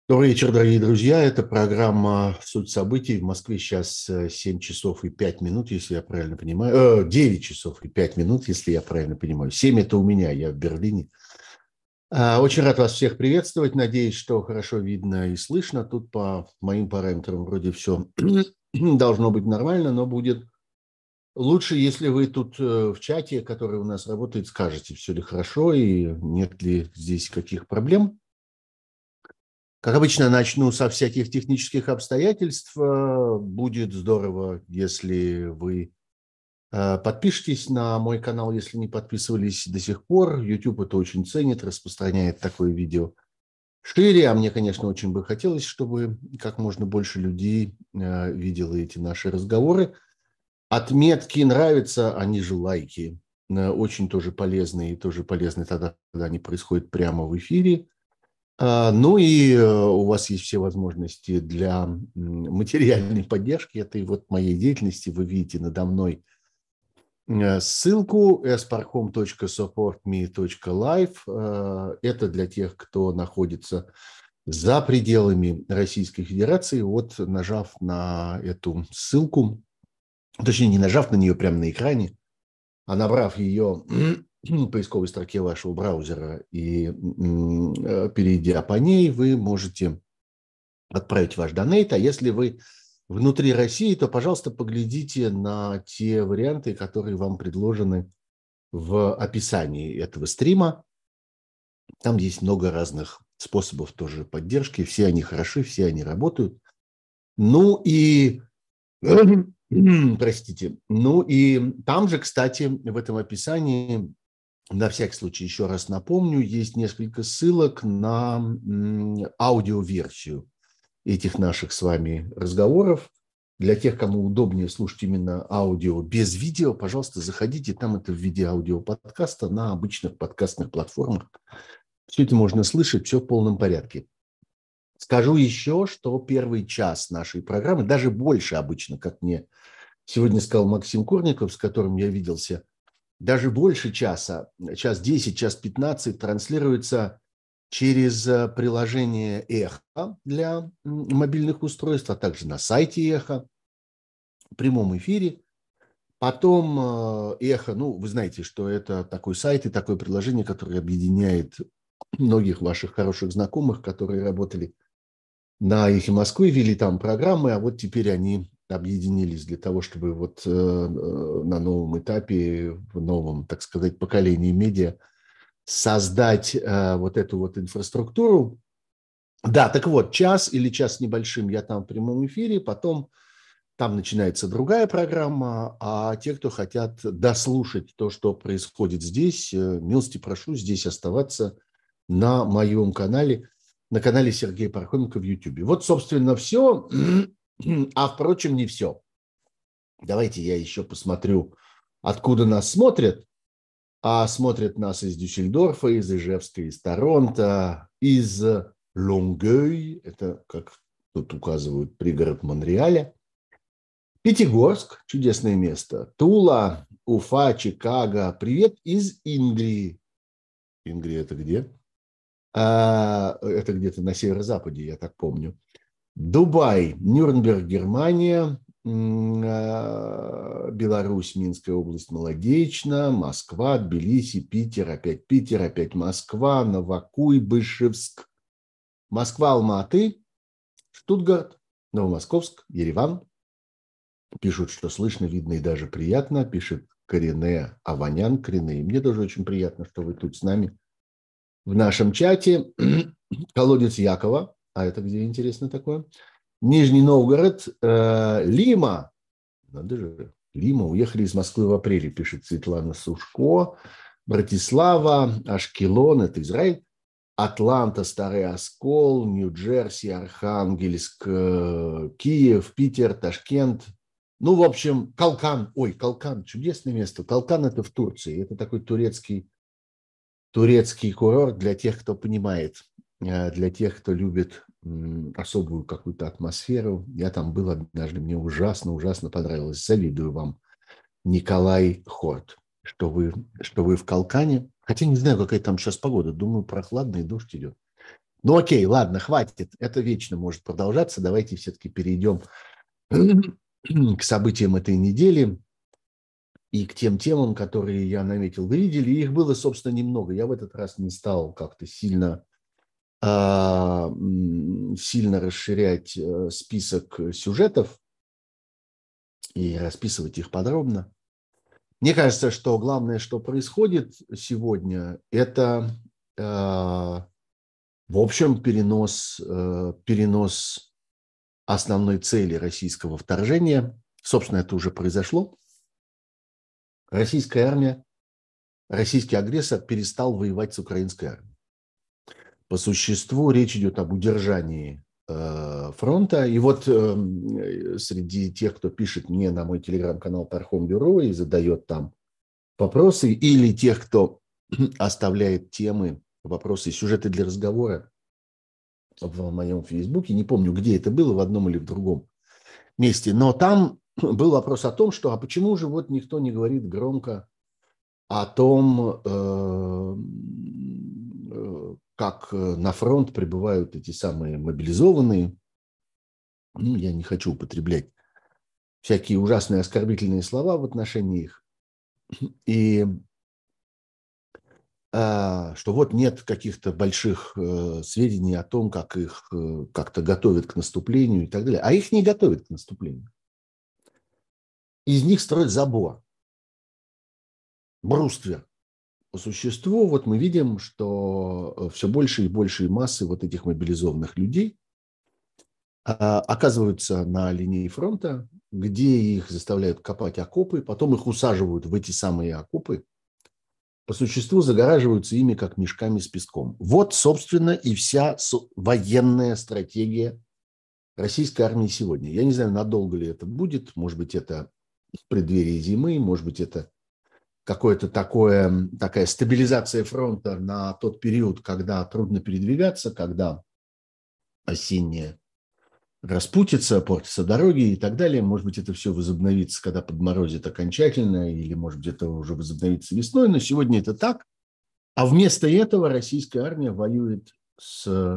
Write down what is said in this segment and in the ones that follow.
Добрый вечер, дорогие друзья. Это программа «Суть событий». В Москве сейчас 7 часов и 5 минут, если я правильно понимаю. 9 часов и 5 минут, если я правильно понимаю. 7 – это у меня, я в Берлине. Очень рад вас всех приветствовать. Надеюсь, что хорошо видно и слышно. Тут по моим параметрам вроде все должно быть нормально, но будет лучше, если вы тут в чате, который у нас работает, скажете, все ли хорошо и нет ли здесь каких проблем. Как обычно, начну со всяких технических обстоятельств. Будет здорово, если вы подпишитесь на мой канал, если не подписывались до сих пор. YouTube это очень ценит, распространяет такое видео шире. А мне, конечно, очень бы хотелось, чтобы как можно больше людей видело эти наши разговоры. Отметки нравятся, они же лайки. Очень тоже полезны, и тоже полезны тогда, когда они происходят прямо в эфире. Ну и у вас есть все возможности для материальной поддержки этой вот моей деятельности. Вы видите надо мной ссылку sparhom.supportme.live. Это для тех, кто находится за пределами Российской Федерации. Вот нажав на эту ссылку, точнее не нажав на нее прямо на экране, а набрав ее в поисковой строке вашего браузера и перейдя по ней, вы можете отправить ваш донейт. А если вы внутри России, то, пожалуйста, поглядите на те варианты, которые вам предложены в описании этого стрима. Там есть много разных способов тоже поддержки. Все они хороши, все они работают. Ну и простите. Ну и там же, кстати, в этом описании, на всякий случай еще раз напомню, есть несколько ссылок на аудиоверсию этих наших с вами разговоров. Для тех, кому удобнее слушать именно аудио без видео, пожалуйста, заходите. Там это в виде аудиоподкаста на обычных подкастных платформах. Все это можно слышать, все в полном порядке. Скажу еще, что первый час нашей программы, даже больше обычно, как мне сегодня сказал Максим Курников, с которым я виделся, даже больше часа, час 10, час 15 транслируется через приложение «Эхо» для мобильных устройств, а также на сайте «Эхо» в прямом эфире. Потом «Эхо», ну, вы знаете, что это такой сайт и такое приложение, которое объединяет многих ваших хороших знакомых, которые работали на «Эхе Москвы», вели там программы, а вот теперь они объединились для того, чтобы вот на новом этапе, в новом, так сказать, поколении медиа создать вот эту вот инфраструктуру. Да, так вот, час или час с небольшим я там в прямом эфире, потом там начинается другая программа, а те, кто хотят дослушать то, что происходит здесь, милости прошу здесь оставаться на моем канале, на канале Сергея Пархоменко в YouTube. Вот, собственно, все. А, впрочем, не все. Давайте я еще посмотрю, откуда нас смотрят. А смотрят нас из Дюссельдорфа, из Ижевска, из Торонто, из Лонгёй, это, как тут указывают, пригород Монреаля, Пятигорск, чудесное место, Тула, Уфа, Чикаго. Привет из Ингрии. Ингрия это где? Это где-то на северо-западе, я так помню. Дубай, Нюрнберг, Германия, Беларусь, Минская область, Молодечно, Москва, Тбилиси, Питер, опять Москва, Новокуйбышевск, Москва, Алматы, Штутгарт, Новомосковск, Ереван. Пишут, что слышно, видно и даже приятно. Пишет Корене Аванян. Корене, мне тоже очень приятно, что вы тут с нами в нашем чате. Колодец Якова. А это где, интересно, такое? Нижний Новгород, Лима. Надо же, Лима. Уехали из Москвы в апреле, пишет Светлана Сушко. Братислава, Ашкелон, это Израиль. Атланта, Старый Оскол, Нью-Джерси, Архангельск, Киев, Питер, Ташкент. Ну, в общем, Калкан. Ой, Калкан, чудесное место. Калкан – это в Турции. Это такой турецкий курорт для тех, кто понимает, для тех, кто любит особую какую-то атмосферу. Я там был однажды, мне ужасно понравилось. Завидую вам, Николай Хорт, что вы в Калкане. Хотя не знаю, какая там сейчас погода. Думаю, прохладно и дождь идет. Ну окей, ладно, хватит. Это вечно может продолжаться. Давайте все-таки перейдем к событиям этой недели и к тем темам, которые я наметил. Вы видели, их было, собственно, немного. Я в этот раз не стал как-то сильно расширять список сюжетов и расписывать их подробно. Мне кажется, что главное, что происходит сегодня, это, в общем, перенос основной цели российского вторжения. Собственно, это уже произошло. Российская армия, российский агрессор перестал воевать с украинской армией. По существу речь идет об удержании фронта. И вот среди тех, кто пишет мне на мой телеграм-канал Пархом Бюро и задает там вопросы, или тех, кто оставляет темы, вопросы, сюжеты для разговора в моем фейсбуке, не помню, где это было, в одном или в другом месте, но там был вопрос о том, что а почему же вот никто не говорит громко о том, как на фронт прибывают эти самые мобилизованные. Ну, я не хочу употреблять всякие ужасные оскорбительные слова в отношении их. И что вот нет каких-то больших сведений о том, как их как-то готовят к наступлению и так далее. А их не готовят к наступлению. Из них строят забор, бруствер. По существу вот мы видим, что все больше и больше массы вот этих мобилизованных людей оказываются на линии фронта, где их заставляют копать окопы, потом их усаживают в эти самые окопы, по существу загораживаются ими как мешками с песком. Вот, собственно, и вся военная стратегия российской армии сегодня. Я не знаю, надолго ли это будет, может быть, это в преддверии зимы, может быть, это какая-то такая стабилизация фронта на тот период, когда трудно передвигаться, когда осенняя распутится, портятся дороги и так далее. Может быть, это все возобновится, когда подморозит окончательно, или, может быть, это уже возобновится весной, но сегодня это так. А вместо этого российская армия воюет с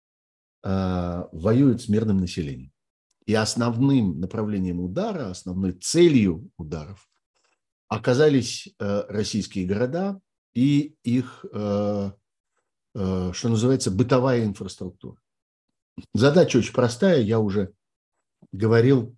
мирным населением. И основным направлением удара, основной целью ударов оказались российские города и их, что называется, бытовая инфраструктура. Задача очень простая, я уже говорил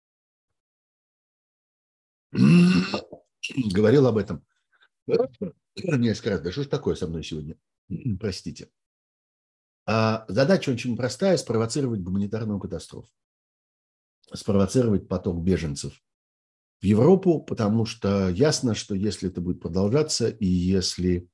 об этом несколько раз. Да что ж такое со мной сегодня? Простите. Задача очень простая – спровоцировать гуманитарную катастрофу, спровоцировать поток беженцев в Европу, потому что ясно, что если это будет продолжаться, и если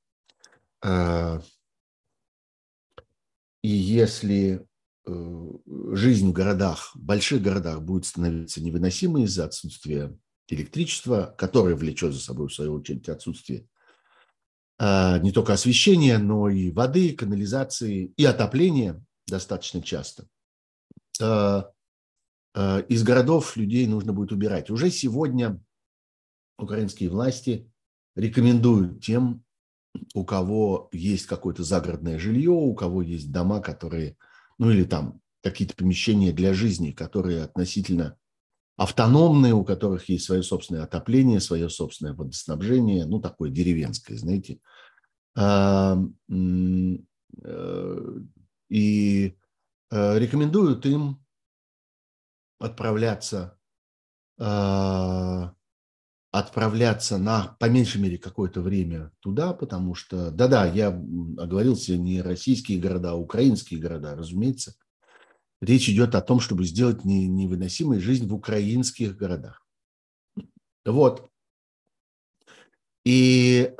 жизнь в городах, больших городах будет становиться невыносимой из-за отсутствия электричества, которое влечет за собой, в свою очередь, отсутствие не только освещения, но и воды, канализации и отопления достаточно часто. Из городов людей нужно будет убирать. Уже сегодня украинские власти рекомендуют тем, у кого есть какое-то загородное жилье, у кого есть дома, которые, ну или там какие-то помещения для жизни, которые относительно автономные, у которых есть свое собственное отопление, свое собственное водоснабжение, ну такое деревенское, знаете. И рекомендуют им отправляться на, по меньшей мере, какое-то время туда, потому что, да-да, я оговорился, не российские города, а украинские города, разумеется. Речь идет о том, чтобы сделать невыносимой жизнь в украинских городах. Вот. И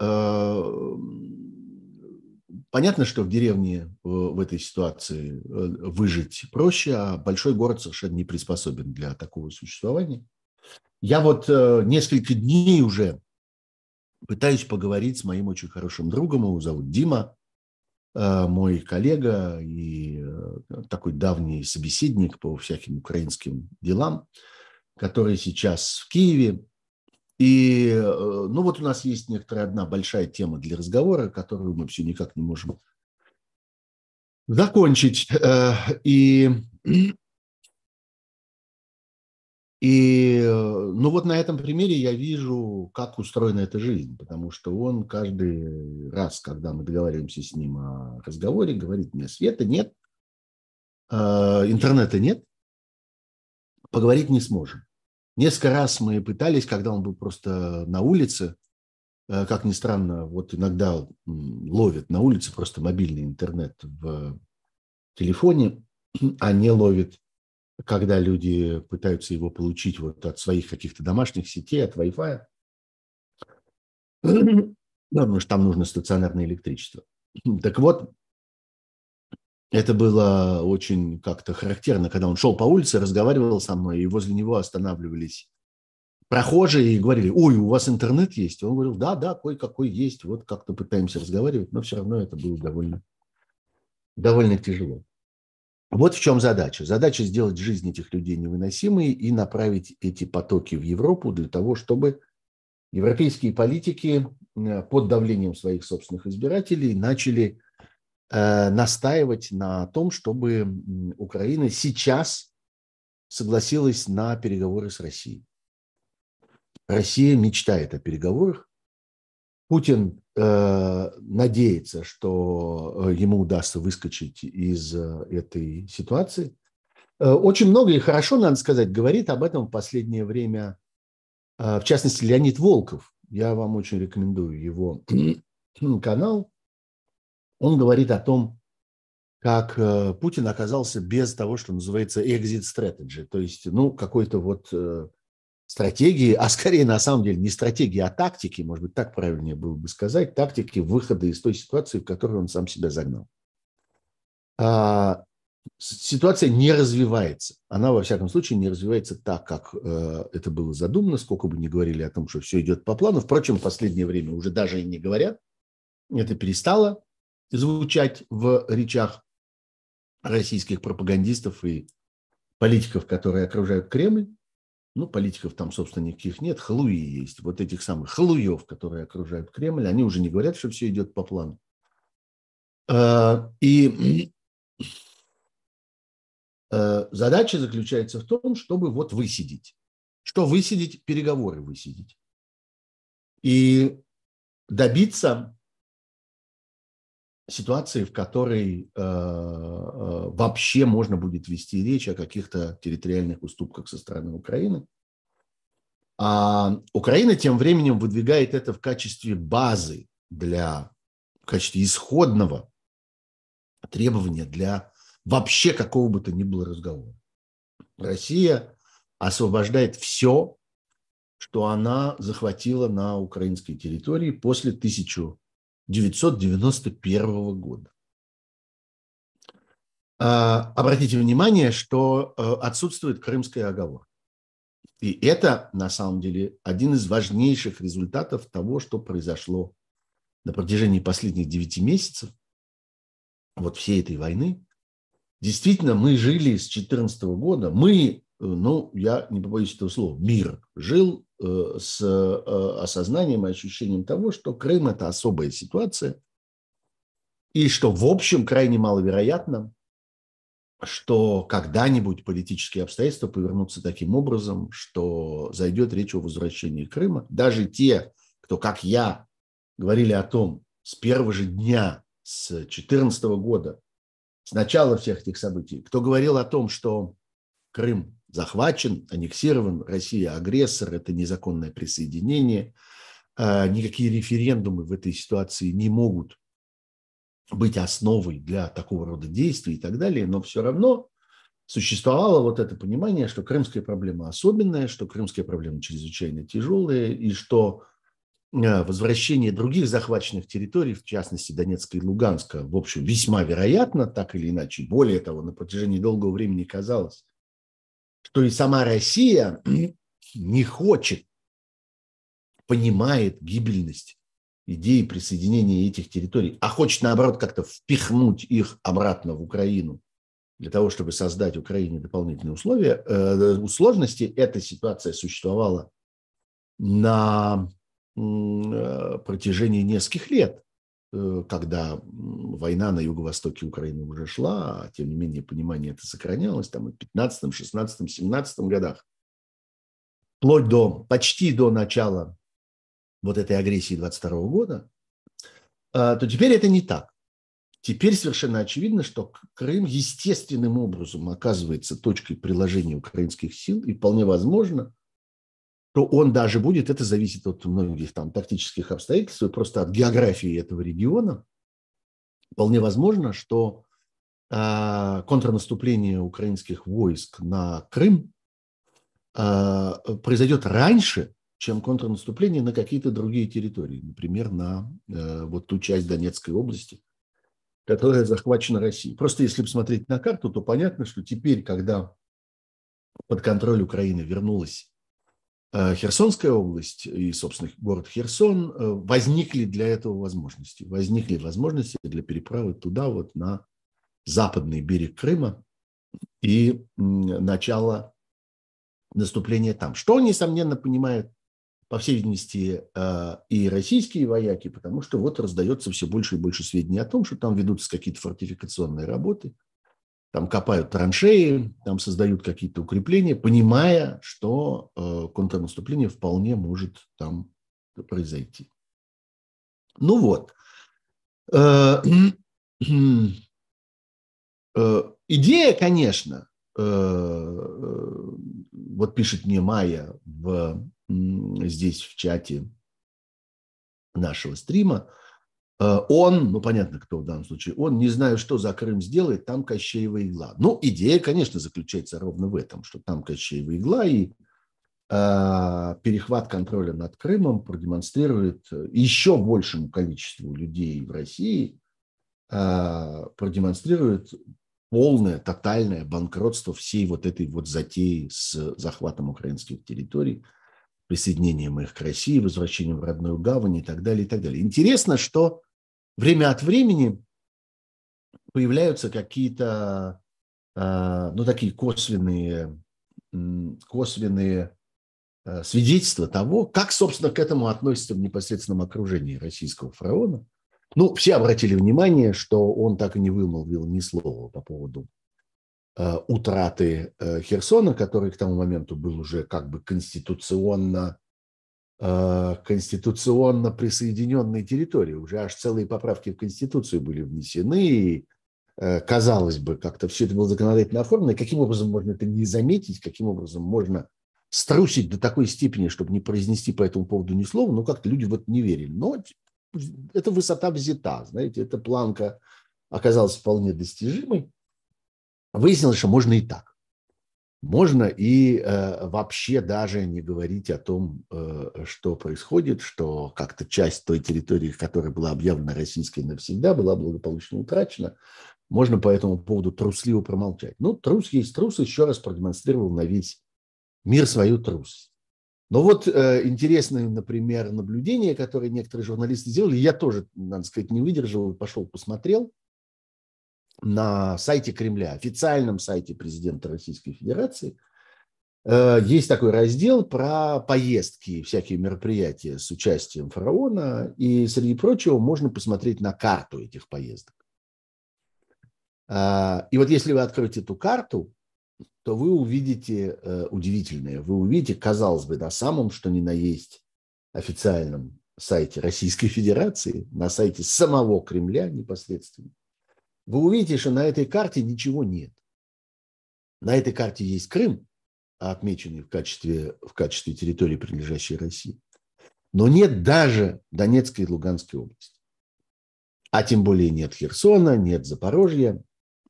понятно, что в деревне в этой ситуации выжить проще, а большой город совершенно не приспособен для такого существования. Я вот несколько дней уже пытаюсь поговорить с моим очень хорошим другом, его зовут Дима, мой коллега и такой давний собеседник по всяким украинским делам, который сейчас в Киеве. И ну вот у нас есть некоторая одна большая тема для разговора, которую мы все никак не можем закончить. Ну вот на этом примере я вижу, как устроена эта жизнь, потому что он каждый раз, когда мы договариваемся с ним о разговоре, говорит мне: света нет, интернета нет, поговорить не сможем. Несколько раз мы пытались, когда он был просто на улице, как ни странно, вот иногда ловит на улице просто мобильный интернет в телефоне, а не ловит, когда люди пытаются его получить вот от своих каких-то домашних сетей, от Wi-Fi. Ну, потому что там нужно стационарное электричество. Так вот, это было очень как-то характерно, когда он шел по улице, разговаривал со мной, и возле него останавливались прохожие и говорили: ой, у вас интернет есть? Он говорил: да, да, кое-какой есть, вот как-то пытаемся разговаривать, но все равно это было довольно тяжело. Вот в чем задача. Задача сделать жизнь этих людей невыносимой и направить эти потоки в Европу для того, чтобы европейские политики под давлением своих собственных избирателей начали настаивать на том, чтобы Украина сейчас согласилась на переговоры с Россией. Россия мечтает о переговорах. Путин надеется, что ему удастся выскочить из этой ситуации. Очень много и хорошо, надо сказать, говорит об этом в последнее время, в частности, Леонид Волков. Я вам очень рекомендую его канал. Он говорит о том, как Путин оказался без того, что называется exit strategy, то есть, ну, какой-то вот стратегии, а скорее на самом деле не стратегии, а тактики, может быть, так правильнее было бы сказать, тактики выхода из той ситуации, в которую он сам себя загнал. Ситуация не развивается. Она, во всяком случае, не развивается так, как это было задумано, сколько бы ни говорили о том, что все идет по плану. Впрочем, в последнее время уже даже и не говорят. Это перестало звучать в речах российских пропагандистов и политиков, которые окружают Кремль. Ну, политиков там, собственно, никаких нет, халуи есть. Вот этих самых халуев, которые окружают Кремль, они уже не говорят, что все идет по плану. И задача заключается в том, чтобы вот высидеть. Что высидеть? Переговоры высидеть. И добиться ситуации, в которой вообще можно будет вести речь о каких-то территориальных уступках со стороны Украины. А Украина тем временем выдвигает это в качестве базы, в качестве исходного требования для вообще какого бы то ни было разговора. Россия освобождает все, что она захватила на украинской территории после 1991 года. Обратите внимание, что отсутствует Крымская оговорка. И это, на самом деле, один из важнейших результатов того, что произошло на протяжении последних 9 месяцев, вот всей этой войны. Действительно, мы жили с 2014 года, я не побоюсь этого слова, мир жил с осознанием и ощущением того, что Крым – это особая ситуация, и что, в общем, крайне маловероятно, что когда-нибудь политические обстоятельства повернутся таким образом, что зайдет речь о возвращении Крыма. Даже те, кто, как я, говорили о том с первого же дня, с 2014 года, с начала всех этих событий, кто говорил о том, что Крым захвачен, аннексирован, Россия агрессор, это незаконное присоединение, никакие референдумы в этой ситуации не могут быть основой для такого рода действий и так далее, но все равно существовало вот это понимание, что крымская проблема особенная, что крымская проблема чрезвычайно тяжелая, и что возвращение других захваченных территорий, в частности Донецка и Луганска, в общем, весьма вероятно, так или иначе. Более того, на протяжении долгого времени казалось, что и сама Россия не хочет, понимает гибельность идеи присоединения этих территорий, а хочет, наоборот, как-то впихнуть их обратно в Украину для того, чтобы создать Украине дополнительные условия. Сложности эта ситуация существовала на протяжении нескольких лет. когда война на юго-востоке Украины уже шла, а тем не менее понимание это сохранялось там и в 15, 16, 17 годах, вплоть до почти до начала вот этой агрессии 22 года, то теперь это не так. Теперь совершенно очевидно, что Крым естественным образом оказывается точкой приложения украинских сил, и вполне возможно, что он даже будет, это зависит от многих там тактических обстоятельств, и просто от географии этого региона, вполне возможно, что контрнаступление украинских войск на Крым произойдет раньше, чем контрнаступление на какие-то другие территории, например, на вот ту часть Донецкой области, которая захвачена Россией. Просто если посмотреть на карту, то понятно, что теперь, когда под контроль Украины вернулась Херсонская область и, собственно, город Херсон, возникли для этого возможности. Возникли возможности для переправы туда, вот на западный берег Крыма и начала наступления там. Что, несомненно, понимают, по всей видимости, и российские вояки, потому что вот раздается все больше и больше сведений о том, что там ведутся какие-то фортификационные работы, там копают траншеи, там создают какие-то укрепления, понимая, что контрнаступление вполне может там произойти. Ну вот. Идея, конечно, вот пишет мне Майя здесь в чате нашего стрима, он, ну понятно, кто в данном случае, он, не знаю, что за Крым сделает, там Кощеева игла. Ну, идея, конечно, заключается ровно в этом, что там Кощеева игла, и перехват контроля над Крымом продемонстрирует еще большему количеству людей в России, продемонстрирует полное, тотальное банкротство всей вот этой вот затеи с захватом украинских территорий, присоединением их к России, возвращением в родную гавань и так далее, и так далее. Интересно, что время от времени появляются какие-то, ну, такие косвенные свидетельства того, как, собственно, к этому относится в непосредственном окружении российского фараона. Ну, все обратили внимание, что он так и не вымолвил ни слова по поводу утраты Херсона, который к тому моменту был уже как бы конституционно присоединенной территории. Уже аж целые поправки в Конституцию были внесены, и, казалось бы, как-то все это было законодательно оформлено. И каким образом можно это не заметить, каким образом можно струсить до такой степени, чтобы не произнести по этому поводу ни слова, но как-то люди в это не верили. Но эта высота взята, знаете, эта планка оказалась вполне достижимой. Выяснилось, что можно и так. Можно и вообще даже не говорить о том, что происходит, что как-то часть той территории, которая была объявлена российской навсегда, была благополучно утрачена. Можно по этому поводу трусливо промолчать. Ну, трус есть трус, еще раз продемонстрировал на весь мир свою трусость. Но вот интересное, например, наблюдение, которое некоторые журналисты сделали, я тоже, надо сказать, не выдержал и пошел посмотрел. На сайте Кремля, официальном сайте президента Российской Федерации, есть такой раздел про поездки, всякие мероприятия с участием фараона, и, среди прочего, можно посмотреть на карту этих поездок. И вот если вы откроете эту карту, то вы увидите удивительное. Вы увидите, казалось бы, на самом, что ни на есть, официальном сайте Российской Федерации, на сайте самого Кремля непосредственно, вы увидите, что на этой карте ничего нет. На этой карте есть Крым, отмеченный в качестве территории, принадлежащей России. Но нет даже Донецкой и Луганской области. А тем более нет Херсона, нет Запорожья,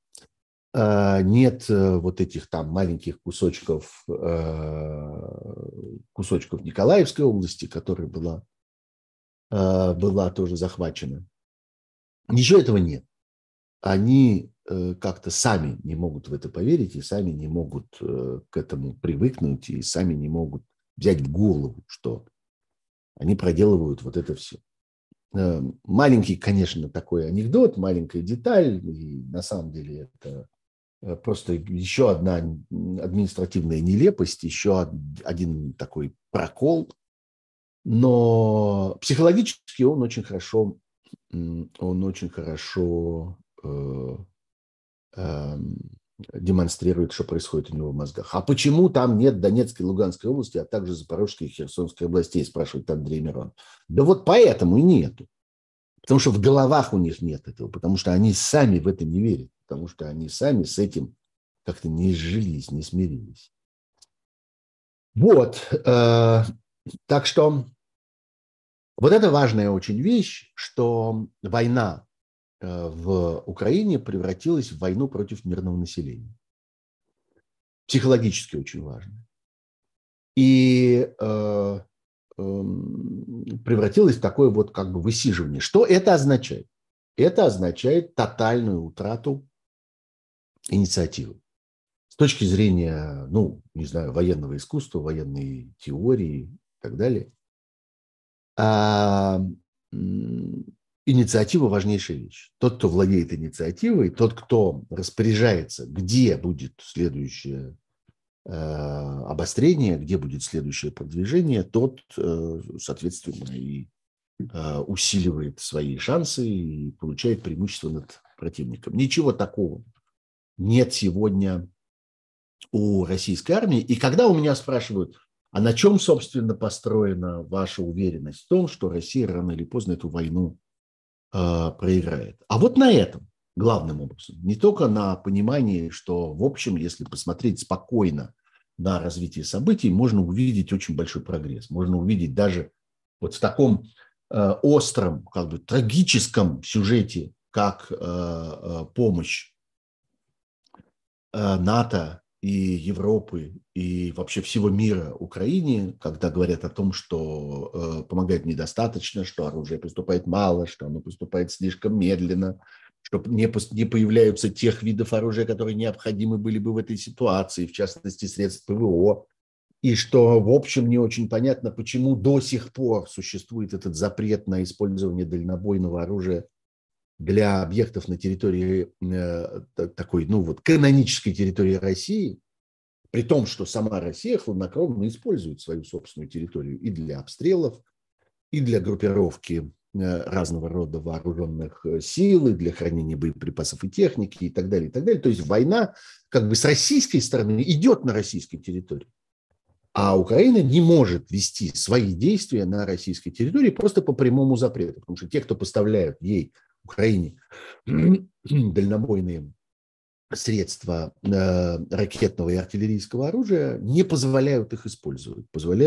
нет вот этих там маленьких кусочков Николаевской области, которая была тоже захвачена. Ничего этого нет. Они как-то сами не могут в это поверить, и сами не могут к этому привыкнуть, и сами не могут взять в голову, что они проделывают вот это все. Маленький, конечно, такой анекдот, маленькая деталь, и на самом деле это просто еще одна административная нелепость, еще один такой прокол, но психологически он очень хорошо он очень хорошо демонстрирует, что происходит у него в мозгах. А почему там нет Донецкой и Луганской области, а также Запорожской и Херсонской областей, спрашивает Андрей Мирон. Да вот поэтому и нету. Потому что в головах у них нет этого, потому что они сами в это не верят, потому что они сами с этим как-то не сжились, не смирились. Вот. Так что вот это важная очень вещь, что война в Украине превратилась в войну против мирного населения. Психологически очень важно. И превратилась в такое вот как бы высиживание. Что это означает? Это означает тотальную утрату инициативы. С точки зрения, ну, не знаю, военного искусства, военной теории и так далее. Инициатива – важнейшая вещь. Тот, кто владеет инициативой, тот, кто распоряжается, где будет следующее обострение, где будет следующее продвижение, тот, соответственно, и усиливает свои шансы и получает преимущество над противником. Ничего такого нет сегодня у российской армии. И когда у меня спрашивают, а на чем, собственно, построена ваша уверенность в том, что Россия рано или поздно эту войну проиграет? А вот на этом, главным образом. Не только на понимании, что, в общем, если посмотреть спокойно на развитие событий, можно увидеть очень большой прогресс. Можно увидеть даже вот в таком остром, как бы трагическом сюжете, как помощь НАТО и Европы, и вообще всего мира Украине, когда говорят о том, что помогает недостаточно, что оружие поступает мало, что оно поступает слишком медленно, что не появляются тех видов оружия, которые необходимы были бы в этой ситуации, в частности, средств ПВО, и что, в общем, не очень понятно, почему до сих пор существует этот запрет на использование дальнобойного оружия для объектов на территории такой, ну вот, канонической территории России, при том, что сама Россия хладнокровно использует свою собственную территорию и для обстрелов, и для группировки разного рода вооруженных сил, и для хранения боеприпасов и техники, и так далее, и так далее. То есть война как бы с российской стороны идет на российской территории. А Украина не может вести свои действия на российской территории просто по прямому запрету. Потому что те, кто поставляют ей, Украине, дальнобойные средства ракетного и артиллерийского оружия, не позволяют их использовать.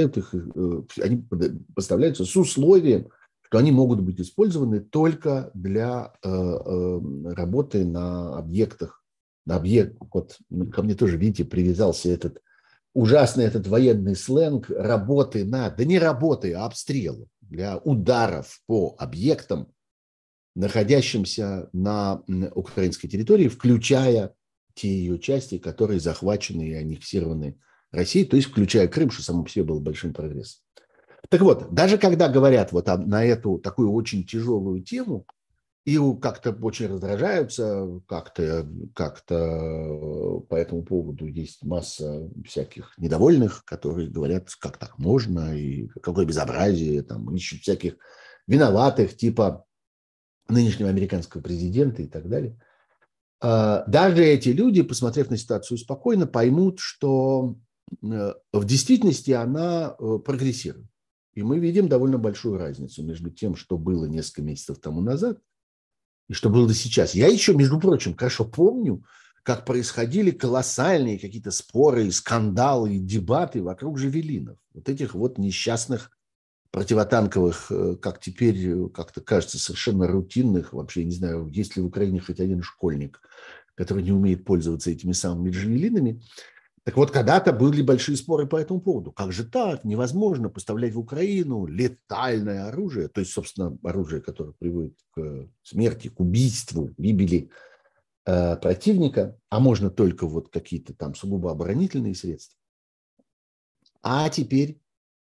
Они поставляются с условием, что они могут быть использованы только для работы на объектах. Вот ко мне тоже, видите, привязался ужасный этот военный сленг работы да не работы, а обстрелов, для ударов по объектам, находящимся на украинской территории, включая те ее части, которые захвачены и аннексированы Россией, то есть включая Крым, что само по себе было большим прогрессом. Так вот, даже когда говорят вот на эту такую очень тяжелую тему, и как-то очень раздражаются, как-то по этому поводу есть масса всяких недовольных, которые говорят, как так можно, и какое безобразие, там, ищут всяких виноватых, типа нынешнего американского президента и так далее. Даже эти люди, посмотрев на ситуацию спокойно, поймут, что в действительности она прогрессирует. И мы видим довольно большую разницу между тем, что было несколько месяцев тому назад, и что было сейчас. Я еще, между прочим, хорошо помню, как происходили колоссальные какие-то споры, скандалы, дебаты вокруг джавелинов. Вот этих вот несчастных противотанковых, как теперь как-то кажется, совершенно рутинных. Вообще, не знаю, есть ли в Украине хоть один школьник, который не умеет пользоваться этими самыми джавелинами. Так вот, когда-то были большие споры по этому поводу. Как же так? Невозможно поставлять в Украину летальное оружие, то есть, собственно, оружие, которое приводит к смерти, к убийству, гибели противника, а можно только вот какие-то там сугубо оборонительные средства. А теперь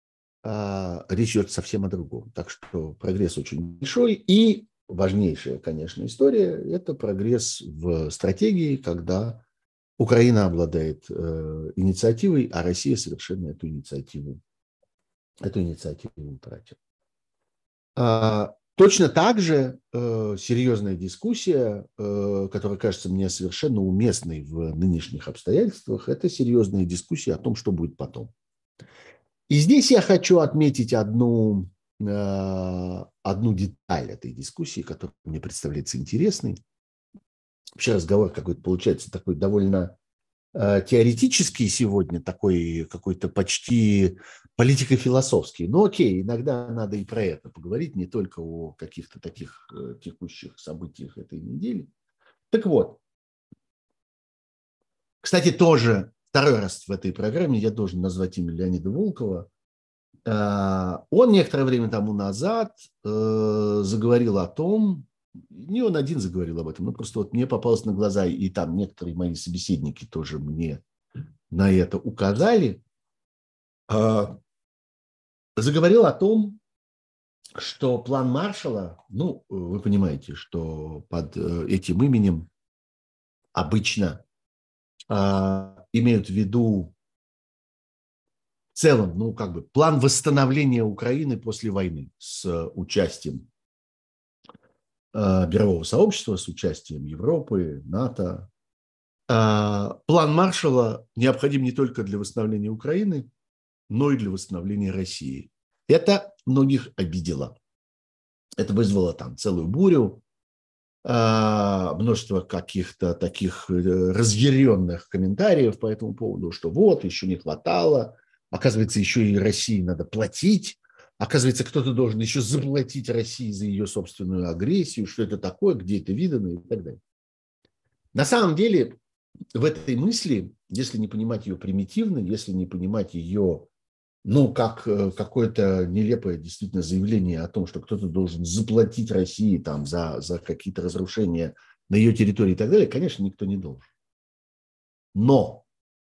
речь идет совсем о другом. Так что прогресс очень большой. И важнейшая, конечно, история – это прогресс в стратегии, когда Украина обладает инициативой, а Россия совершенно эту инициативу утратила. Точно так же серьезная дискуссия, которая кажется мне совершенно уместной в нынешних обстоятельствах, это серьезная дискуссия о том, что будет потом. И здесь я хочу отметить одну деталь этой дискуссии, которая мне представляется интересной. Вообще разговор какой-то получается такой довольно теоретический сегодня, такой какой-то почти политико-философский. Но окей, иногда надо и про это поговорить, не только о каких-то таких текущих событиях этой недели. Так вот, кстати, тоже второй раз в этой программе я должен назвать имя Леонида Волкова. Он некоторое время тому назад заговорил о том, не он один заговорил об этом, но просто вот мне попалось на глаза, и там некоторые мои собеседники тоже мне на это указали, заговорил о том, что план Маршалла, ну, вы понимаете, что под этим именем обычно имеют в виду в целом, ну, как бы план восстановления Украины после войны с участием мирового сообщества, с участием Европы, НАТО. План Маршалла необходим не только для восстановления Украины, но и для восстановления России. Это многих обидело. Это вызвало там целую бурю, множество каких-то таких разъяренных комментариев по этому поводу, что вот, еще не хватало, оказывается, еще и России надо платить, оказывается, кто-то должен еще заплатить России за ее собственную агрессию, что это такое, где это видано и так далее. На самом деле, в этой мысли, если не понимать ее примитивно, если не понимать ее, ну, как какое-то нелепое действительно заявление о том, что кто-то должен заплатить России там, за какие-то разрушения на ее территории и так далее, конечно, никто не должен. Но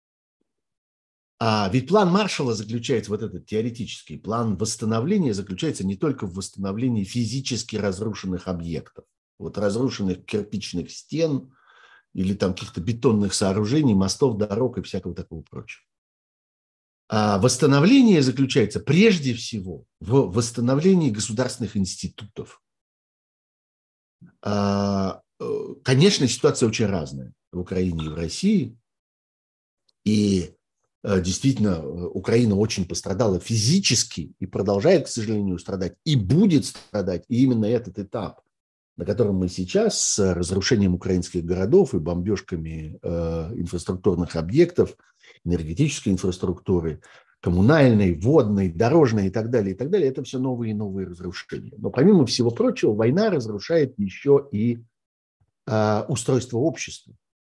ведь план Маршалла заключается, вот этот теоретический план восстановления заключается не только в восстановлении физически разрушенных объектов, вот разрушенных кирпичных стен или там каких-то бетонных сооружений, мостов, дорог и всякого такого прочего. Восстановление заключается прежде всего в восстановлении государственных институтов. Конечно, ситуация очень разная в Украине и в России. И действительно, Украина очень пострадала физически и продолжает, к сожалению, страдать, и будет страдать. И именно этот этап, на котором мы сейчас, с разрушением украинских городов и бомбежками инфраструктурных объектов, энергетической инфраструктуры, коммунальной, водной, дорожной и так далее, это все новые и новые разрушения. Но помимо всего прочего, война разрушает еще и устройство общества.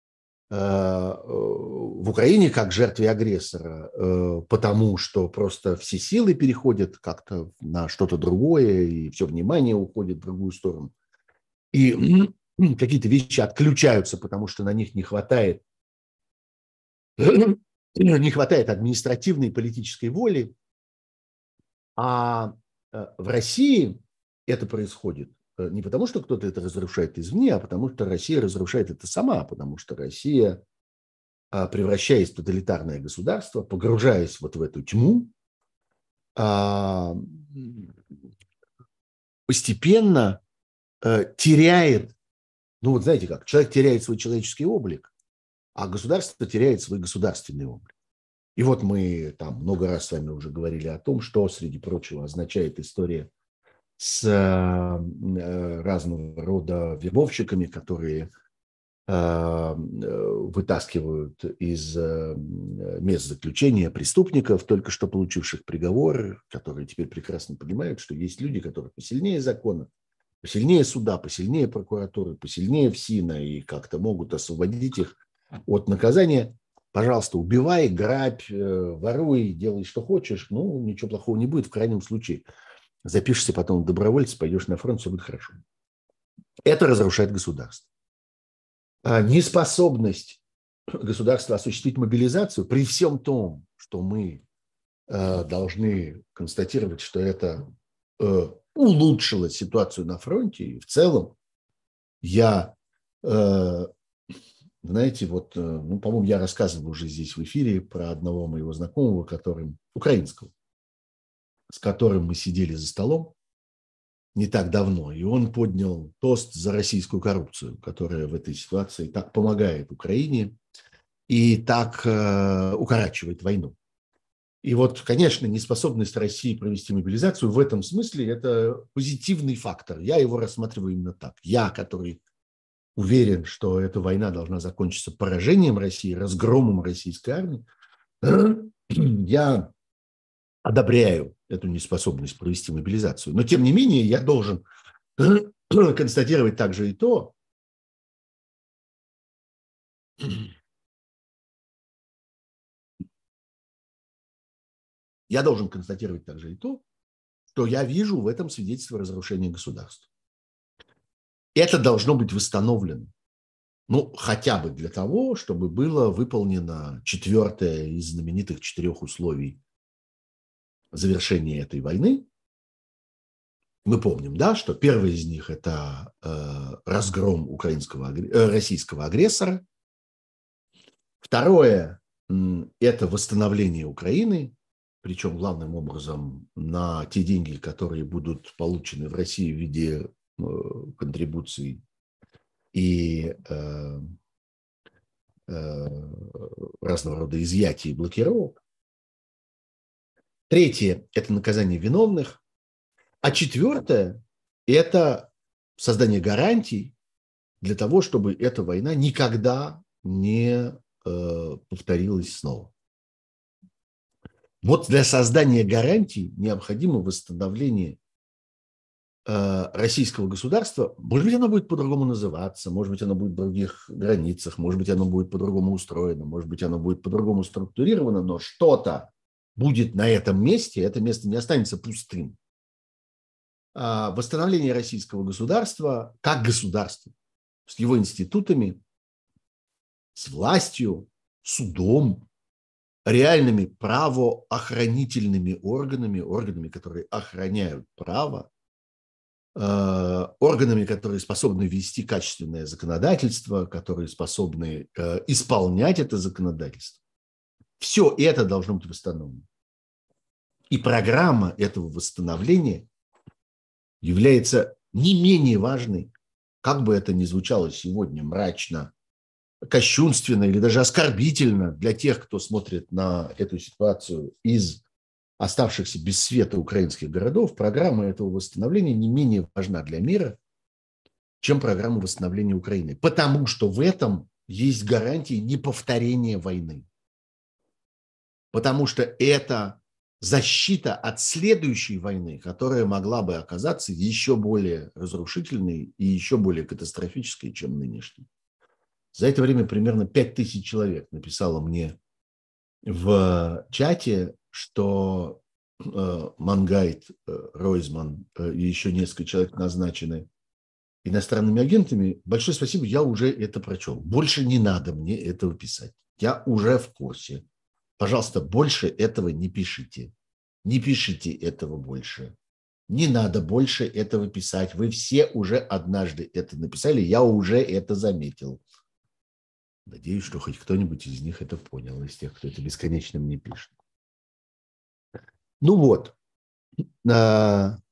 В Украине как жертве агрессора, потому что просто все силы переходят как-то на что-то другое, и все внимание уходит в другую сторону. И какие-то вещи отключаются, потому что на них не хватает административной и политической воли. А в России это происходит не потому, что кто-то это разрушает извне, а потому что Россия разрушает это сама, потому что Россия, превращаясь в тоталитарное государство, погружаясь вот в эту тьму, постепенно теряет, ну вот знаете как, человек теряет свой человеческий облик, а государство теряет свой государственный облик. И вот мы там много раз с вами уже говорили о том, что, среди прочего, означает история с разного рода вербовщиками, которые вытаскивают из мест заключения преступников, только что получивших приговор, которые теперь прекрасно понимают, что есть люди, которые посильнее закона, посильнее суда, посильнее прокуратуры, посильнее ФСИНа и как-то могут освободить их от наказания. Пожалуйста, убивай, грабь, воруй, делай, что хочешь. Ну, ничего плохого не будет. В крайнем случае запишешься потом в добровольца, пойдешь на фронт, все будет хорошо. Это разрушает государство. Неспособность государства осуществить мобилизацию, при всем том, что мы должны констатировать, что это улучшило ситуацию на фронте, и в целом я, знаете, вот, ну, по-моему, я рассказывал уже здесь в эфире про одного моего знакомого, украинского, с которым мы сидели за столом, не так давно, и он поднял тост за российскую коррупцию, которая в этой ситуации так помогает Украине и так укорачивает войну. И вот, конечно, неспособность России провести мобилизацию в этом смысле – это позитивный фактор. Я его рассматриваю именно так. Я, который уверен, что эта война должна закончиться поражением России, разгромом российской армии, я одобряю эту неспособность провести мобилизацию. Но, тем не менее, я должен констатировать также и то, что я вижу в этом свидетельство разрушения государства. Это должно быть восстановлено. Ну, хотя бы для того, чтобы было выполнено 4-е из знаменитых 4 условий завершения этой войны. Мы помним, да, что первое из них – это разгром российского агрессора. Второе – это восстановление Украины, причем главным образом на те деньги, которые будут получены в России в виде контрибуций и разного рода изъятий и блокировок. Третье – это наказание виновных. А 4-е – это создание гарантий для того, чтобы эта война никогда не повторилась снова. Вот для создания гарантий необходимо восстановление российского государства. Может быть, оно будет по-другому называться, может быть, оно будет в других границах, может быть, оно будет по-другому устроено, может быть, оно будет по-другому структурировано, но что-то будет на этом месте, это место не останется пустым. Восстановление российского государства как государства, с его институтами, с властью, судом, реальными правоохранительными органами, которые охраняют право, органами, которые способны вести качественное законодательство, которые способны исполнять это законодательство. Все это должно быть восстановлено. И программа этого восстановления является не менее важной, как бы это ни звучало сегодня мрачно, кощунственно или даже оскорбительно для тех, кто смотрит на эту ситуацию из оставшихся без света украинских городов, программа этого восстановления не менее важна для мира, чем программа восстановления Украины. Потому что в этом есть гарантии неповторения войны. Потому что это защита от следующей войны, которая могла бы оказаться еще более разрушительной и еще более катастрофической, чем нынешняя. За это время примерно 5000 человек написало мне в чате, что Мангайт, Ройзман и еще несколько человек назначены иностранными агентами. Большое спасибо, я уже это прочел. Больше не надо мне этого писать. Я уже в курсе. Пожалуйста, больше этого не пишите. Не пишите этого больше. Не надо больше этого писать. Вы все уже однажды это написали, я уже это заметил. Надеюсь, что хоть кто-нибудь из них это понял, из тех, кто это бесконечно мне пишет. Ну вот. Так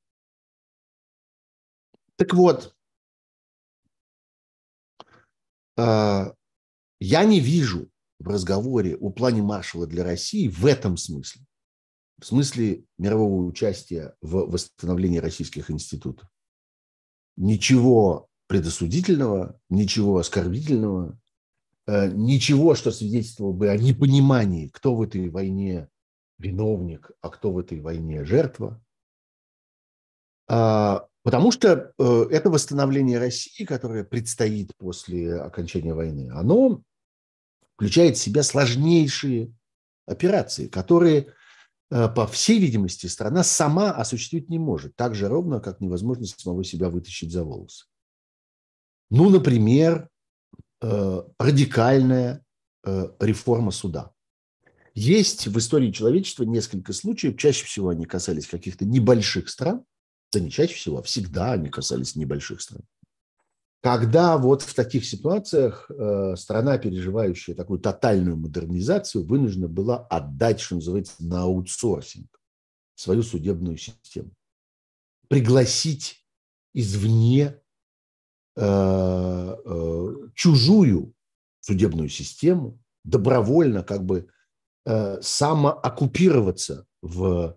вот. Я не вижу в разговоре о плане Маршалла для России в этом смысле, в смысле мирового участия в восстановлении российских институтов, ничего предосудительного, ничего оскорбительного, ничего, что свидетельствовало бы о непонимании, кто в этой войне виновник, а кто в этой войне жертва. Потому что это восстановление России, которое предстоит после окончания войны, оно включает в себя сложнейшие операции, которые, по всей видимости, страна сама осуществить не может, так же ровно, как невозможно самого себя вытащить за волосы. Ну, например, радикальная реформа суда. Есть в истории человечества несколько случаев, чаще всего они касались каких-то небольших стран, да не чаще всего, а всегда они касались небольших стран. Когда вот в таких ситуациях страна, переживающая такую тотальную модернизацию, вынуждена была отдать, что называется, на аутсорсинг свою судебную систему. Пригласить извне чужую судебную систему, добровольно как бы самооккупироваться в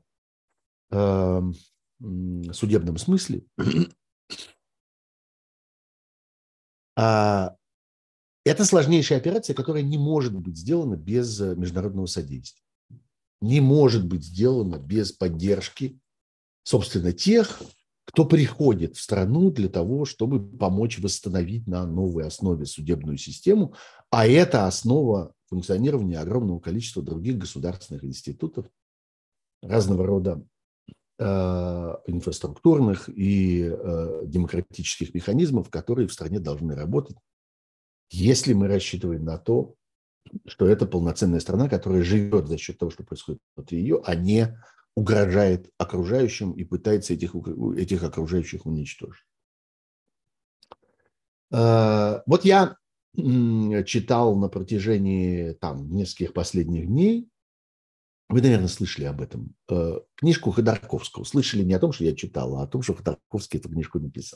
судебном смысле, это сложнейшая операция, которая не может быть сделана без международного содействия. Не может быть сделана без поддержки, собственно, тех, кто приходит в страну для того, чтобы помочь восстановить на новой основе судебную систему, а это основа функционирования огромного количества других государственных институтов, разного рода инфраструктурных и демократических механизмов, которые в стране должны работать, если мы рассчитываем на то, что это полноценная страна, которая живет за счет того, что происходит внутри ее, а не угрожает окружающим и пытается этих окружающих уничтожить. Вот я читал на протяжении нескольких последних дней, вы, наверное, слышали об этом, книжку Ходорковского. Слышали не о том, что я читал, а о том, что Ходорковский эту книжку написал.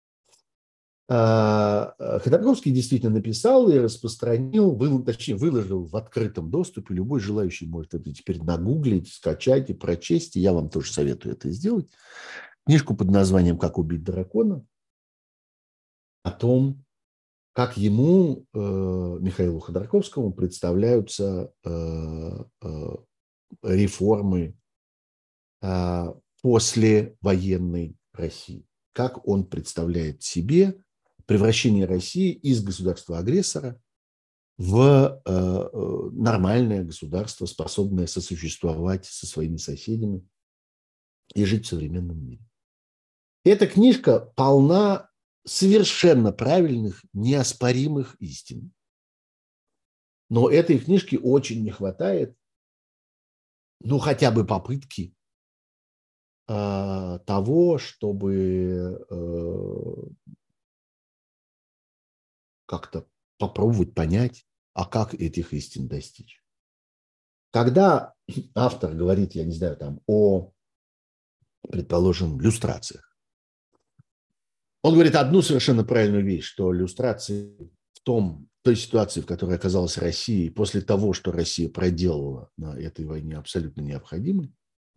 Ходорковский действительно написал и распространил, точнее, выложил в открытом доступе. Любой желающий может это теперь нагуглить, скачать и прочесть. И я вам тоже советую это сделать. Книжку под названием «Как убить дракона», о том, как ему, Михаилу Ходорковскому, представляются реформы послевоенной России. Как он представляет себе превращение России из государства-агрессора в нормальное государство, способное сосуществовать со своими соседями и жить в современном мире. Эта книжка полна совершенно правильных, неоспоримых истин. Но этой книжке очень не хватает, хотя бы попытки того, чтобы как-то попробовать понять, а как этих истин достичь. Когда автор говорит, я не знаю, о, предположим, люстрациях, он говорит одну совершенно правильную вещь, что люстрации в той ситуации, в которой оказалась Россия, после того, что Россия проделала на этой войне, абсолютно необходимы.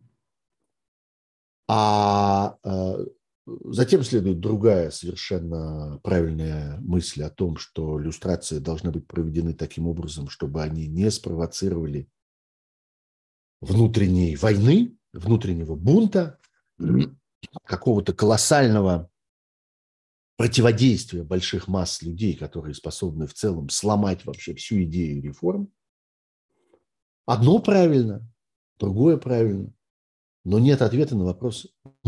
А затем следует другая совершенно правильная мысль о том, что люстрации должны быть проведены таким образом, чтобы они не спровоцировали внутренней войны, внутреннего бунта, какого-то колоссального противодействия больших масс людей, которые способны в целом сломать вообще всю идею реформ. Одно правильно, другое правильно, но нет ответа на вопрос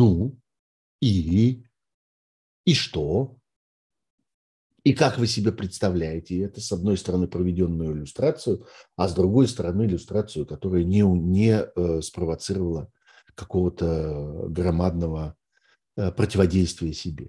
и что? И как вы себе представляете это, с одной стороны, проведенную иллюстрацию, а с другой стороны, иллюстрацию, которая не спровоцировала какого-то громадного противодействия себе.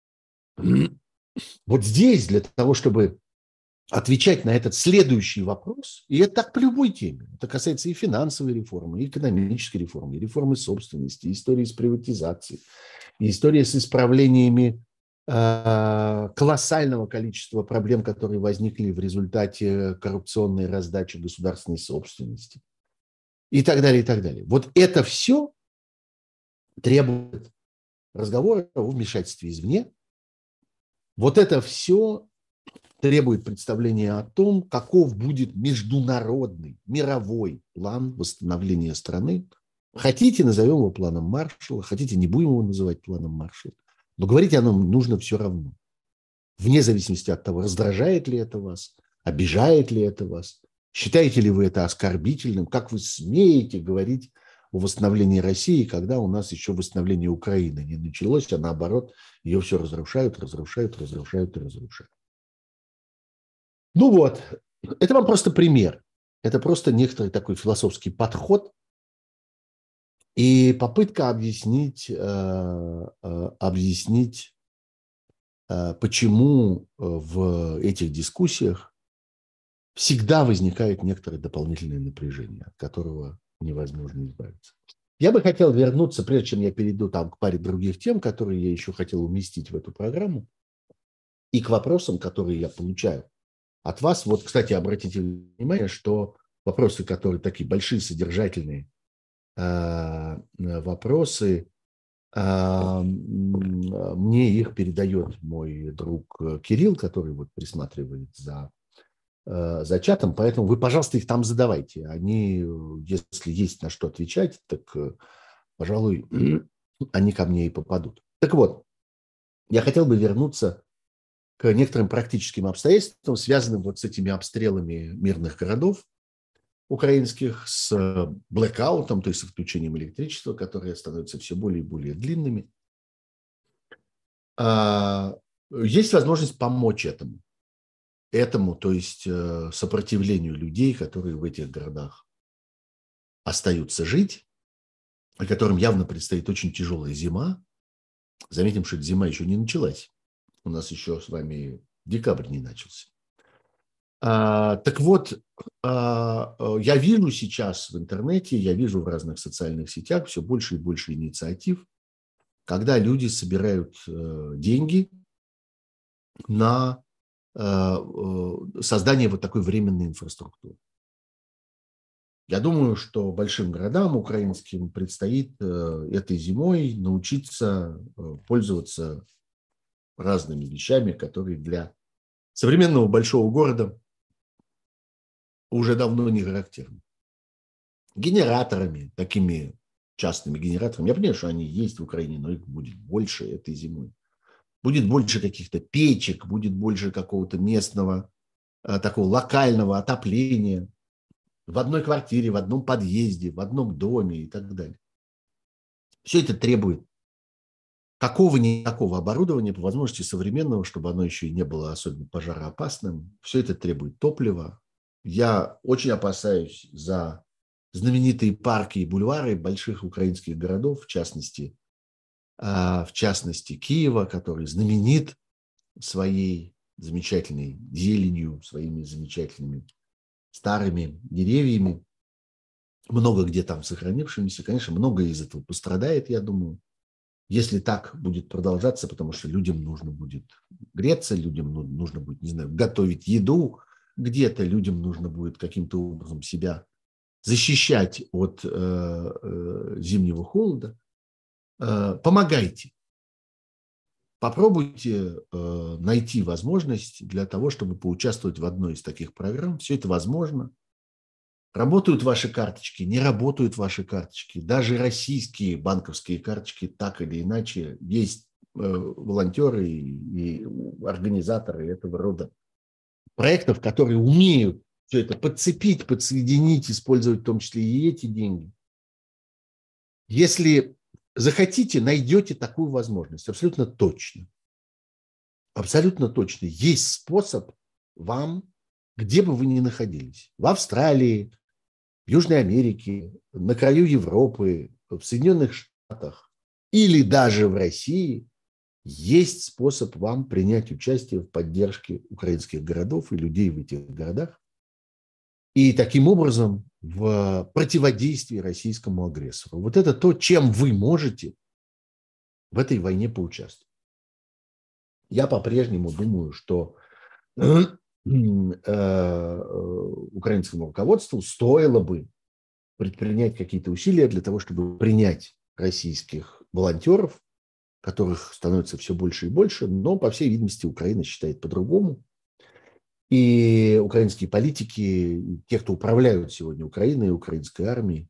Вот здесь для того, чтобы отвечать на этот следующий вопрос, и это так по любой теме, это касается и финансовой реформы, и экономической реформы, и реформы собственности, и истории с приватизацией, и истории с исправлениями колоссального количества проблем, которые возникли в результате коррупционной раздачи государственной собственности, и так далее, и так далее. Вот это все требует разговора о вмешательстве извне. Вот это все требует представления о том, каков будет международный, мировой план восстановления страны. Хотите, назовем его планом Маршалла, хотите, не будем его называть планом Маршалла, но говорить о нем нужно все равно. Вне зависимости от того, раздражает ли это вас, обижает ли это вас, считаете ли вы это оскорбительным, как вы смеете говорить о восстановлении России, когда у нас еще восстановление Украины не началось, а наоборот, ее все разрушают. Ну вот, это вам просто пример. Это просто некоторый такой философский подход и попытка объяснить, почему в этих дискуссиях всегда возникает некоторое дополнительное напряжение, от которого невозможно избавиться. Я бы хотел вернуться, прежде чем я перейду там к паре других тем, которые я еще хотел уместить в эту программу, и к вопросам, которые я получаю от вас. Вот, кстати, обратите внимание, что вопросы, которые такие большие, содержательные вопросы, мне их передает мой друг Кирилл, который вот присматривает за чатом, поэтому вы, пожалуйста, их там задавайте. Они, если есть на что отвечать, так, пожалуй, они ко мне и попадут. Так вот, я хотел бы вернуться к некоторым практическим обстоятельствам, связанным вот с этими обстрелами мирных городов украинских, с блэкаутом, то есть с отключением электричества, которые становятся все более и более длинными. Есть возможность помочь этому, то есть сопротивлению людей, которые в этих городах остаются жить, и которым явно предстоит очень тяжелая зима. Заметим, что эта зима еще не началась. У нас еще с вами декабрь не начался. Так вот, я вижу сейчас в интернете, я вижу в разных социальных сетях все больше и больше инициатив, когда люди собирают деньги на создание вот такой временной инфраструктуры. Я думаю, что большим городам украинским предстоит этой зимой научиться пользоваться разными вещами, которые для современного большого города уже давно не характерны. Генераторами, такими частными генераторами. Я понимаю, что они есть в Украине, но их будет больше этой зимой. Будет больше каких-то печек, будет больше какого-то местного, такого локального отопления в одной квартире, в одном подъезде, в одном доме и так далее. Все это требует какого-никакого оборудования, по возможности современного, чтобы оно еще и не было особенно пожароопасным. Все это требует топлива. Я очень опасаюсь за знаменитые парки и бульвары больших украинских городов, в частности Киева, который знаменит своей замечательной зеленью, своими замечательными старыми деревьями, много где там сохранившимися. Конечно, многое из этого пострадает, я думаю, если так будет продолжаться, потому что людям нужно будет греться, людям нужно будет, не знаю, готовить еду где-то, людям нужно будет каким-то образом себя защищать от зимнего холода. Помогайте. Попробуйте найти возможность для того, чтобы поучаствовать в одной из таких программ. Все это возможно. Работают ваши карточки, не работают ваши карточки. Даже российские банковские карточки так или иначе. Есть волонтеры и организаторы этого рода проектов, которые умеют все это подцепить, подсоединить, использовать в том числе и эти деньги. Если захотите, найдете такую возможность. Абсолютно точно. Абсолютно точно. Есть способ вам, где бы вы ни находились, в Австралии, в Южной Америке, на краю Европы, в Соединенных Штатах или даже в России, есть способ вам принять участие в поддержке украинских городов и людей в этих городах и таким образом в противодействии российскому агрессору. Вот это то, чем вы можете в этой войне поучаствовать. Я по-прежнему думаю, что украинскому руководству стоило бы предпринять какие-то усилия для того, чтобы принять российских волонтеров, которых становится все больше и больше, но, по всей видимости, Украина считает по-другому. И украинские политики, те, кто управляют сегодня Украиной и украинской армией,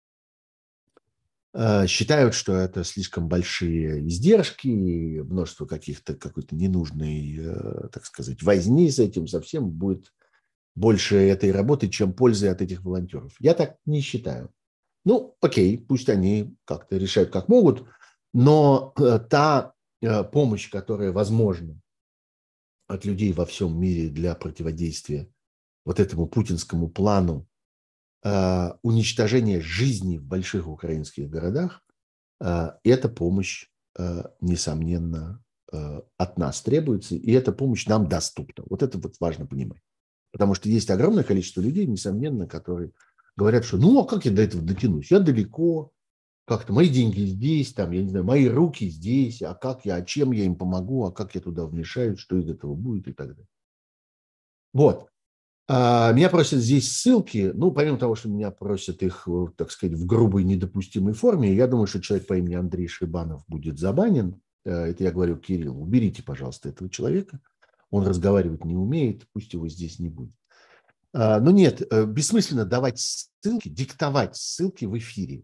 считают, что это слишком большие издержки, множество какой-то ненужной, так сказать, возни с этим, совсем будет больше этой работы, чем пользы от этих волонтеров. Я так не считаю. Ну, окей, пусть они как-то решают, как могут, но та помощь, которая возможна от людей во всем мире для противодействия вот этому путинскому плану уничтожения жизни в больших украинских городах, эта помощь, несомненно, от нас требуется, и эта помощь нам доступна. Вот это вот важно понимать. Потому что есть огромное количество людей, несомненно, которые говорят, что ну, а как я до этого дотянусь? Я далеко, как-то мои деньги здесь, там, я не знаю, мои руки здесь, а как я, а чем я им помогу, а как я туда вмешаюсь, что из этого будет и так далее. Вот. Меня просят здесь ссылки, ну, помимо того, что меня просят их, так сказать, в грубой недопустимой форме, я думаю, что человек по имени Андрей Шибанов будет забанен. Это я говорю Кириллу, уберите, пожалуйста, этого человека. Он разговаривать не умеет, пусть его здесь не будет. Но нет, бессмысленно давать ссылки, диктовать ссылки в эфире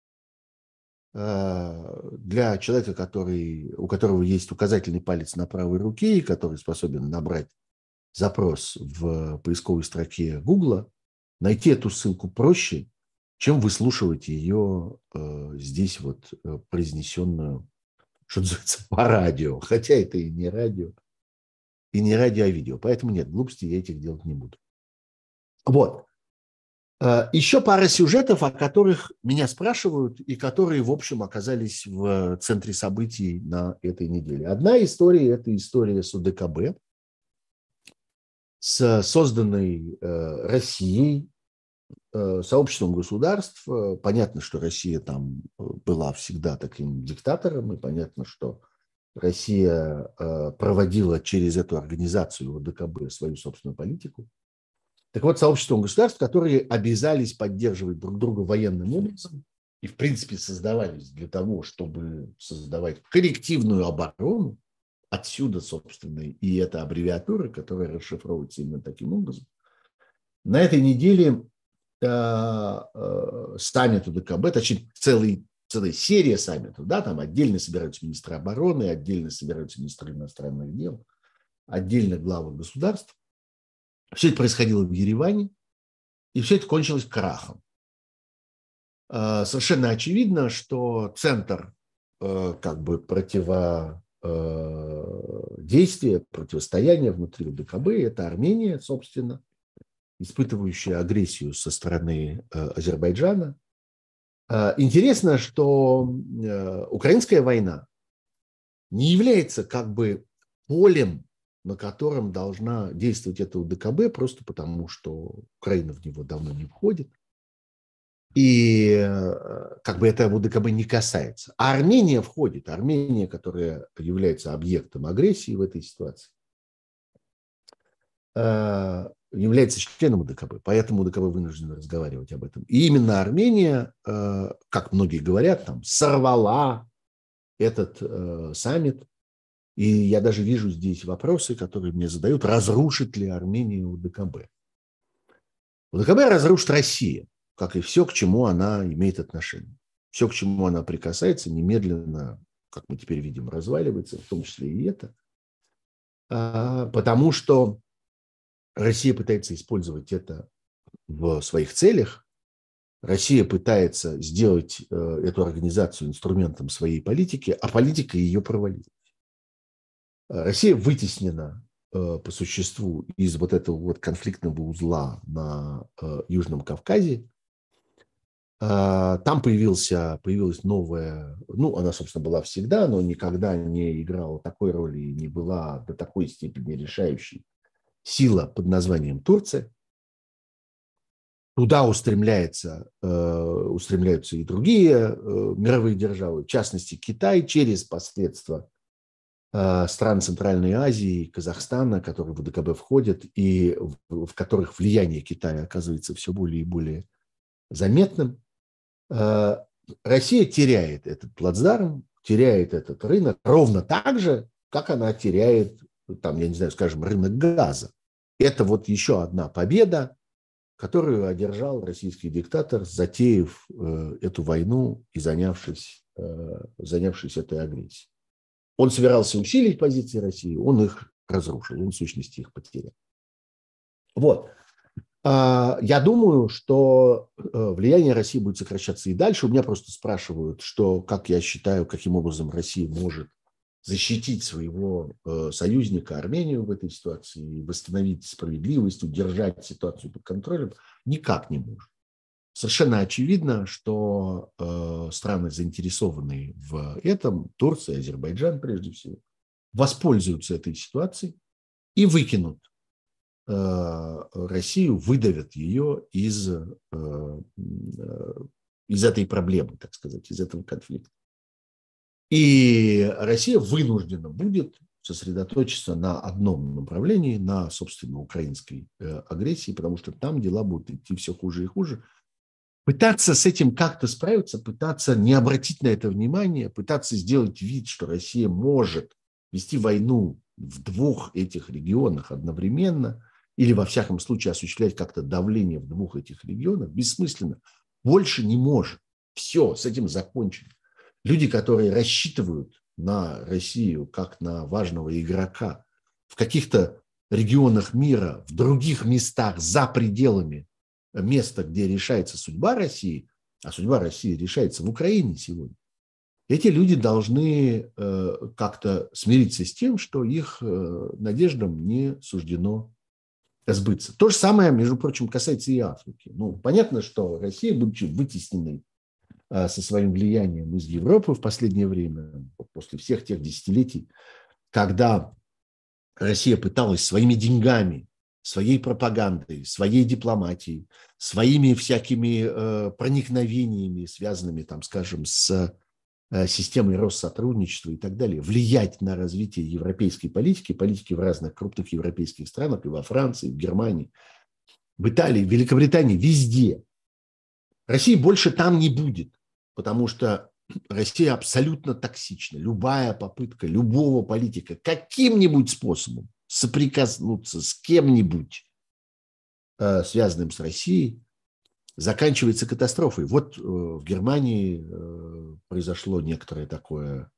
для человека, у которого есть указательный палец на правой руке и который способен набрать запрос в поисковой строке Гугла, найти эту ссылку проще, чем выслушивать ее здесь вот произнесенную, что называется, по радио. Хотя это и не радио, а видео. Поэтому нет, глупостей я этих делать не буду. Вот. Еще пара сюжетов, о которых меня спрашивают и которые, в общем, оказались в центре событий на этой неделе. Одна история – это история с ОДКБ, с созданной Россией, сообществом государств. Понятно, что Россия там была всегда таким диктатором, и понятно, что Россия проводила через эту организацию ОДКБ свою собственную политику. Так вот, сообществом государств, которые обязались поддерживать друг друга военным образом и, в принципе, создавались для того, чтобы создавать коллективную оборону, отсюда, собственно, и эта аббревиатура, которая расшифровывается именно таким образом. На этой неделе саммит ОДКБ, точнее, целая серия саммитов, да, там отдельно собираются министры обороны, отдельно собираются министры иностранных дел, отдельно главы государств. Все это происходило в Ереване, и все это кончилось крахом. Совершенно очевидно, что центр как бы противодействия, противостояния внутри ОДКБ – это Армения, собственно, испытывающая агрессию со стороны Азербайджана. Интересно, что украинская война не является как бы полем, на котором должна действовать эта УДКБ, просто потому, что Украина в него давно не входит. И как бы это УДКБ не касается. А Армения входит. Армения, которая является объектом агрессии в этой ситуации, является членом УДКБ. Поэтому УДКБ вынуждена разговаривать об этом. И именно Армения, как многие говорят, там, сорвала этот саммит. И я даже вижу здесь вопросы, которые мне задают, разрушит ли Армения УДКБ. УДКБ разрушит Россия, как и все, к чему она имеет отношение. Все, к чему она прикасается, немедленно, как мы теперь видим, разваливается, в том числе и это. Потому что Россия пытается использовать это в своих целях. Россия пытается сделать эту организацию инструментом своей политики, а политика ее провалилась. Россия вытеснена по существу из вот этого вот конфликтного узла на Южном Кавказе. Там появилась новая, ну, она, собственно, была всегда, но никогда не играла такой роли и не была до такой степени решающей сила под названием Турция. Туда устремляются и другие мировые державы, в частности Китай, через посредства стран Центральной Азии, Казахстана, которые в УДКБ входят, и в которых влияние Китая оказывается все более и более заметным. Россия теряет этот плацдарм, теряет этот рынок ровно так же, как она теряет, там, я не знаю, скажем, рынок газа. Это вот еще одна победа, которую одержал российский диктатор, затеяв эту войну и занявшись этой агрессией. Он собирался усилить позиции России, он их разрушил, он в сущности их потерял. Вот. Я думаю, что влияние России будет сокращаться и дальше. У меня просто спрашивают, как я считаю, каким образом Россия может защитить своего союзника Армению в этой ситуации, восстановить справедливость, удержать ситуацию под контролем. Никак не может. Совершенно очевидно, что страны, заинтересованные в этом, Турция, Азербайджан прежде всего, воспользуются этой ситуацией и выкинут Россию, выдавят ее из из этой проблемы, так сказать, из этого конфликта. И Россия вынуждена будет сосредоточиться на одном направлении, на, собственно, украинской агрессии, потому что там дела будут идти все хуже и хуже. Пытаться с этим как-то справиться, пытаться не обратить на это внимание, пытаться сделать вид, что Россия может вести войну в двух этих регионах одновременно или, во всяком случае, осуществлять как-то давление в двух этих регионах, бессмысленно. Больше не может. Все, с этим закончено. Люди, которые рассчитывают на Россию как на важного игрока в каких-то регионах мира, в других местах, за пределами места, где решается судьба России, а судьба России решается в Украине сегодня, эти люди должны как-то смириться с тем, что их надеждам не суждено сбыться. То же самое, между прочим, касается и Африки. Ну, понятно, что Россия, будучи вытесненной со своим влиянием из Европы в последнее время, после всех тех десятилетий, когда Россия пыталась своими деньгами, своей пропагандой, своей дипломатией, своими всякими проникновениями, связанными, там, скажем, с системой Россотрудничества и так далее, влиять на развитие европейской политики, политики в разных крупных европейских странах, и во Франции, и в Германии, в Италии, в Великобритании, везде. России больше там не будет, потому что Россия абсолютно токсична. Любая попытка любого политика каким-нибудь способом соприкоснуться с кем-нибудь, связанным с Россией, заканчивается катастрофой. Вот в Германии произошло некоторое такое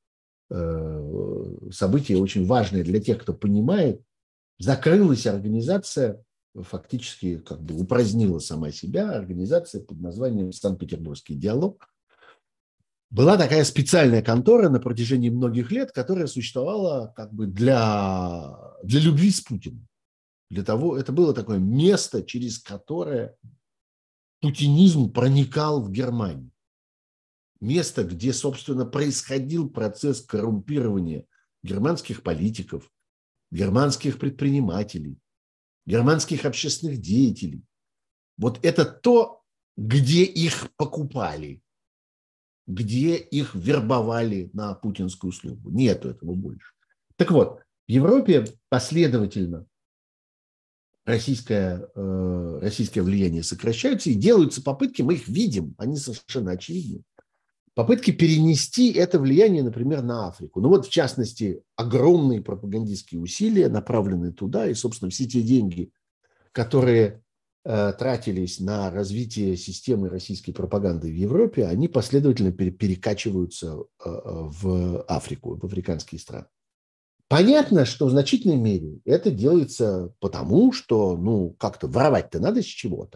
событие, очень важное для тех, кто понимает. Закрылась организация, фактически как бы упразднила сама себя, организация под названием «Санкт-Петербургский диалог». Была такая специальная контора на протяжении многих лет, которая существовала как бы для любви с Путиным. Для того, это было такое место, через которое путинизм проникал в Германию. Место, где, собственно, происходил процесс коррумпирования германских политиков, германских предпринимателей, германских общественных деятелей. Вот это то, где их покупали, где их вербовали на путинскую службу. Нету этого больше. Так вот, в Европе последовательно российское влияние сокращается, и делаются попытки, мы их видим, они совершенно очевидны, попытки перенести это влияние, например, на Африку. Ну вот, в частности, огромные пропагандистские усилия, направленные туда, и, собственно, все те деньги, которые тратились на развитие системы российской пропаганды в Европе, они последовательно перекачиваются в Африку, в африканские страны. Понятно, что в значительной мере это делается потому, что, ну, как-то воровать-то надо с чего-то.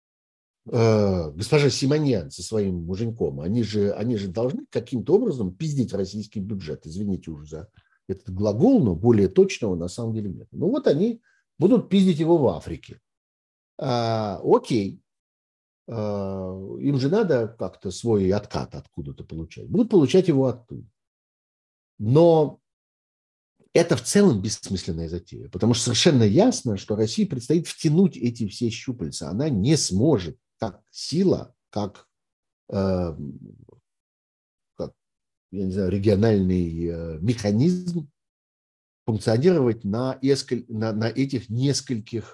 Госпожа Симоньян со своим муженьком, они же должны каким-то образом пиздить российский бюджет. Извините уже за этот глагол, но более точного на самом деле нет. Ну вот они будут пиздить его в Африке. Окей. Им же надо как-то свой откат откуда-то получать. Будут получать его оттуда. Но это в целом бессмысленная затея, потому что совершенно ясно, что России предстоит втянуть эти все щупальца. Она не сможет как сила, как я не знаю, региональный механизм функционировать на этих нескольких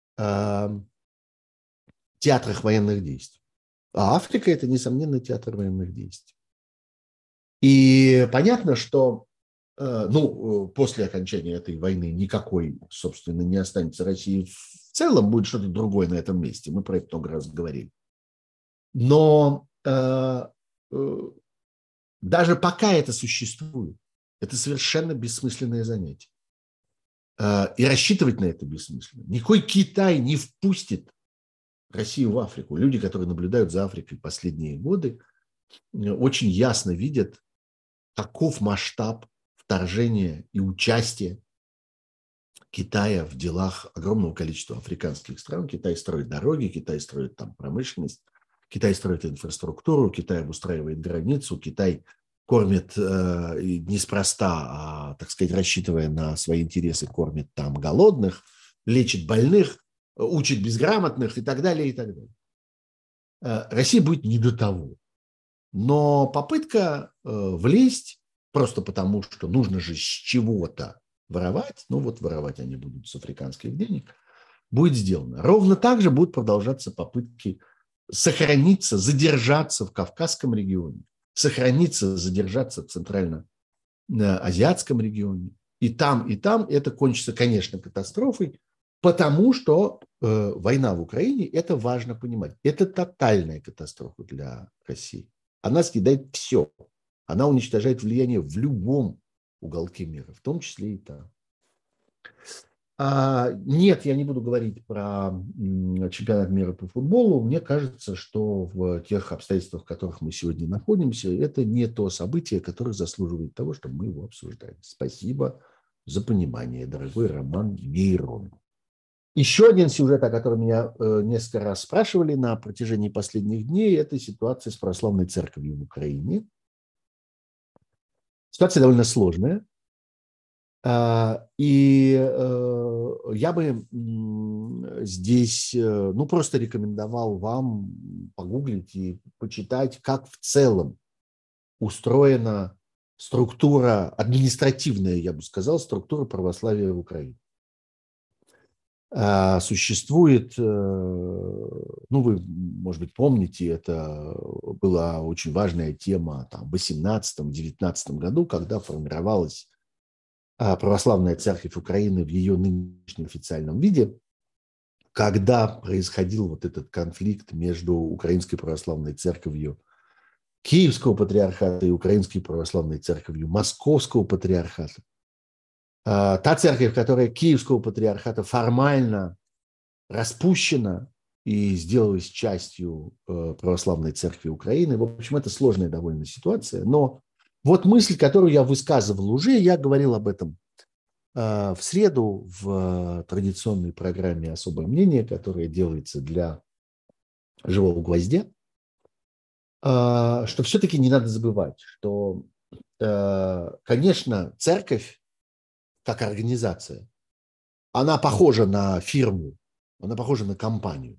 театрах военных действий. А Африка – это, несомненно, театр военных действий. И понятно, что после окончания этой войны никакой, собственно, не останется России в целом, будет что-то другое на этом месте. Мы про это много раз говорили. Но даже пока это существует, это совершенно бессмысленное занятие. И рассчитывать на это бессмысленно. Никакой Китай не впустит Россию в Африку. Люди, которые наблюдают за Африкой последние годы, очень ясно видят, каков масштаб вторжения и участия Китая в делах огромного количества африканских стран. Китай строит дороги, Китай строит там промышленность, Китай строит инфраструктуру, Китай обустраивает границу, Китай кормит неспроста, так сказать, рассчитывая на свои интересы, кормит там голодных, лечит больных, учит безграмотных и так далее, и так далее. России будет не до того. Но попытка влезть просто потому, что нужно же с чего-то воровать, ну вот воровать они будут с африканских денег, будет сделана. Ровно так же будут продолжаться попытки сохраниться, задержаться в Кавказском регионе, сохраниться, задержаться в Центрально-Азиатском регионе. И там это кончится, конечно, катастрофой, потому что война в Украине, это важно понимать, это тотальная катастрофа для России. Она съедает все. Она уничтожает влияние в любом уголке мира, в том числе и там. Нет, я не буду говорить про чемпионат мира по футболу. Мне кажется, что в тех обстоятельствах, в которых мы сегодня находимся, это не то событие, которое заслуживает того, чтобы мы его обсуждали. Спасибо за понимание, дорогой Роман Мирон. Еще один сюжет, о котором меня несколько раз спрашивали на протяжении последних дней, это ситуация с православной церковью в Украине. Ситуация довольно сложная. И я бы здесь, ну, просто рекомендовал вам погуглить и почитать, как в целом устроена структура, административная, я бы сказал, структура православия в Украине. Существует, ну, вы, может быть, помните, это была очень важная тема там, в 18-19 году, когда формировалась православная церковь Украины в ее нынешнем официальном виде, когда происходил вот этот конфликт между Украинской православной церковью Киевского патриархата и Украинской православной церковью Московского патриархата. Та церковь, которая Киевского патриархата формально распущена и сделалась частью православной церкви Украины. В общем, это сложная довольно ситуация. Но вот мысль, которую я высказывал уже, я говорил об этом в среду в традиционной программе «Особое мнение», которая делается для «Живого гвоздя», что все-таки не надо забывать, что, конечно, церковь как организация, она похожа на фирму, она похожа на компанию.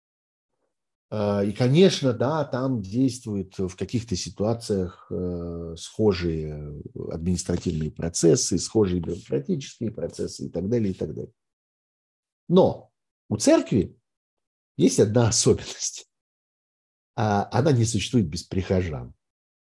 И, конечно, да, там действуют в каких-то ситуациях схожие административные процессы, схожие бюрократические процессы и так далее, и так далее. Но у церкви есть одна особенность. Она не существует без прихожан.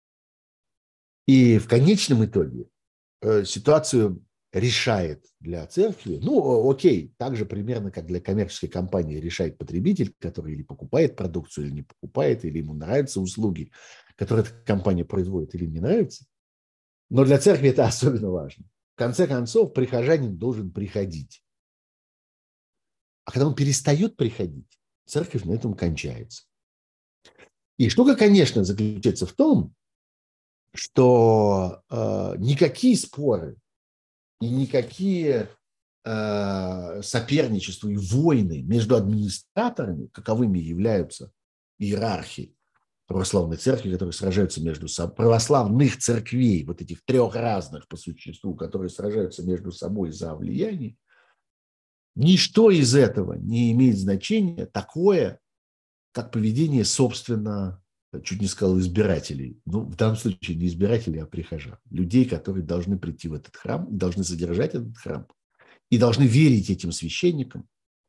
И в конечном итоге ситуацию решает для церкви, ну, окей, так же примерно, как для коммерческой компании решает потребитель, который или покупает продукцию, или не покупает, или ему нравятся услуги, которые эта компания производит, или не нравятся. Но для церкви это особенно важно. В конце концов, прихожанин должен приходить. А когда он перестает приходить, церковь на этом кончается. И штука, конечно, заключается в том, что никакие споры и никакие соперничества и войны между администраторами, каковыми являются иерархи православной церкви, которые сражаются между собой, православных церквей, вот этих трех разных по существу, которые сражаются между собой за влияние, ничто из этого не имеет значения такое, как поведение, собственно, чуть не сказал, избирателей. Ну, в данном случае не избирателей, а прихожан. Людей, которые должны прийти в этот храм, должны содержать этот храм и должны верить этим священникам,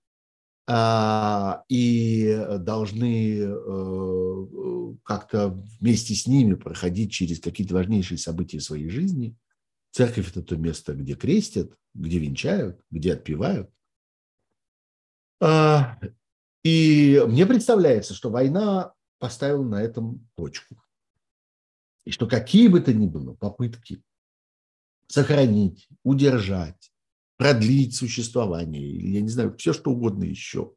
и должны как-то вместе с ними проходить через какие-то важнейшие события своей жизни. Церковь – это то место, где крестят, где венчают, где отпевают. И мне представляется, что война поставила на этом точку. И что какие бы то ни было попытки сохранить, удержать, продлить существование, или, я не знаю, все что угодно еще,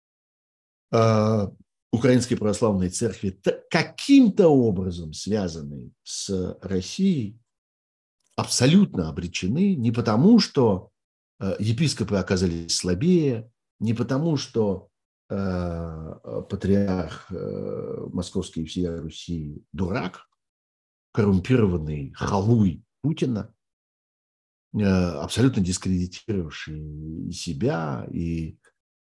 Украинской православной церкви, каким-то образом связанные с Россией, абсолютно обречены не потому, что епископы оказались слабее, не потому, что патриарх Московский и всей Руси дурак, коррумпированный халуй Путина, абсолютно дискредитировавший себя и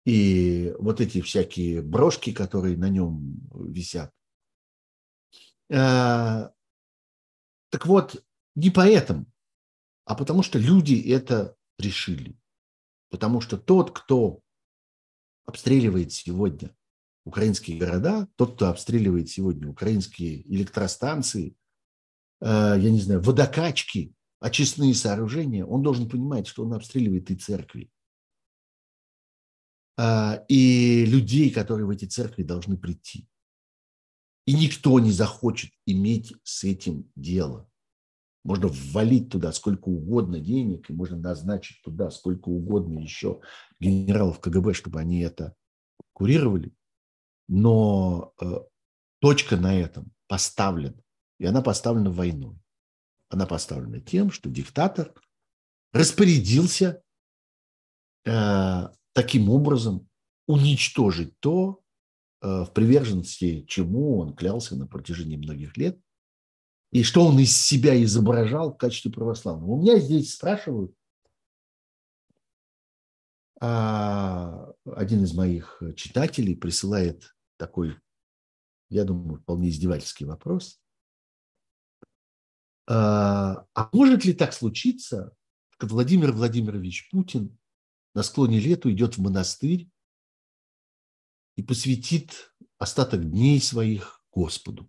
вот эти всякие брошки, которые на нем висят. Так вот, не поэтому, а потому что люди это решили. Потому что тот, кто обстреливает сегодня украинские города, тот, кто обстреливает сегодня украинские электростанции, я не знаю, водокачки, очистные сооружения, он должен понимать, что он обстреливает и церкви, и людей, которые в эти церкви должны прийти. И никто не захочет иметь с этим дело. Можно ввалить туда сколько угодно денег, и можно назначить туда сколько угодно еще генералов КГБ, чтобы они это курировали. Но точка на этом поставлена. И она поставлена войной. Она поставлена тем, что диктатор распорядился таким образом уничтожить то, в приверженности чему он клялся на протяжении многих лет, и что он из себя изображал в качестве православного. У меня здесь спрашивают, один из моих читателей присылает такой, я думаю, вполне издевательский вопрос. А может ли так случиться, что Владимир Владимирович Путин на склоне лет уйдет в монастырь и посвятит остаток дней своих Господу?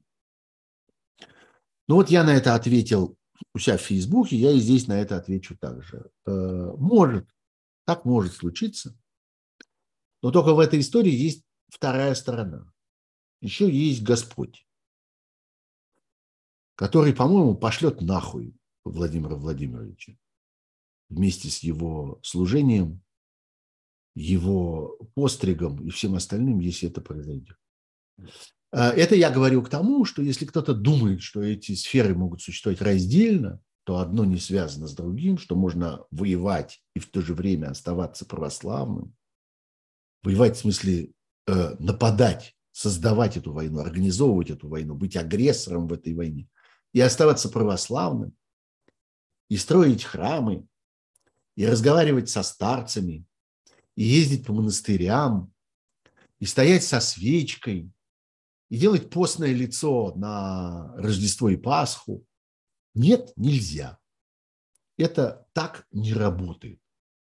Ну вот я на это ответил у себя в Фейсбуке, я и здесь на это отвечу также. Может, так может случиться, но только в этой истории есть вторая сторона. Еще есть Господь, который, по-моему, пошлет нахуй Владимира Владимировича вместе с его служением, его постригом и всем остальным, если это произойдет. Это я говорю к тому, что если кто-то думает, что эти сферы могут существовать раздельно, то одно не связано с другим, что можно воевать и в то же время оставаться православным. Воевать в смысле нападать, создавать эту войну, организовывать эту войну, быть агрессором в этой войне и оставаться православным, и строить храмы, и разговаривать со старцами, и ездить по монастырям, и стоять со свечкой, и делать постное лицо на Рождество и Пасху. Нет, нельзя. Это так не работает.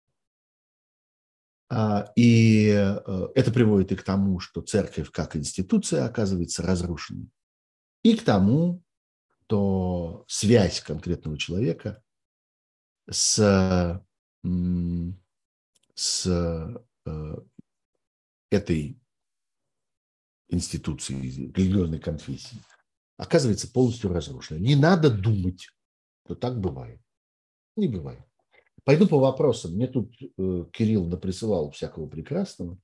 И это приводит и к тому, что церковь как институция оказывается разрушенной, и к тому, что связь конкретного человека с этой институции, религиозной конфессии оказывается полностью разрушена. Не надо думать, что так бывает. Не бывает. Пойду по вопросам. Мне тут Кирилл наприсылал всякого прекрасного.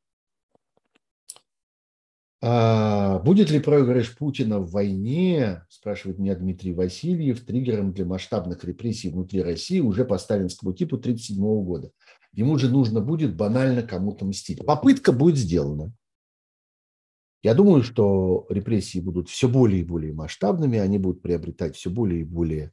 Будет ли проигрыш Путина в войне, спрашивает меня Дмитрий Васильев, триггером для масштабных репрессий внутри России уже по сталинскому типу 1937 года? Ему же нужно будет банально кому-то мстить. Попытка будет сделана. Я думаю, что репрессии будут все более и более масштабными, они будут приобретать все более и более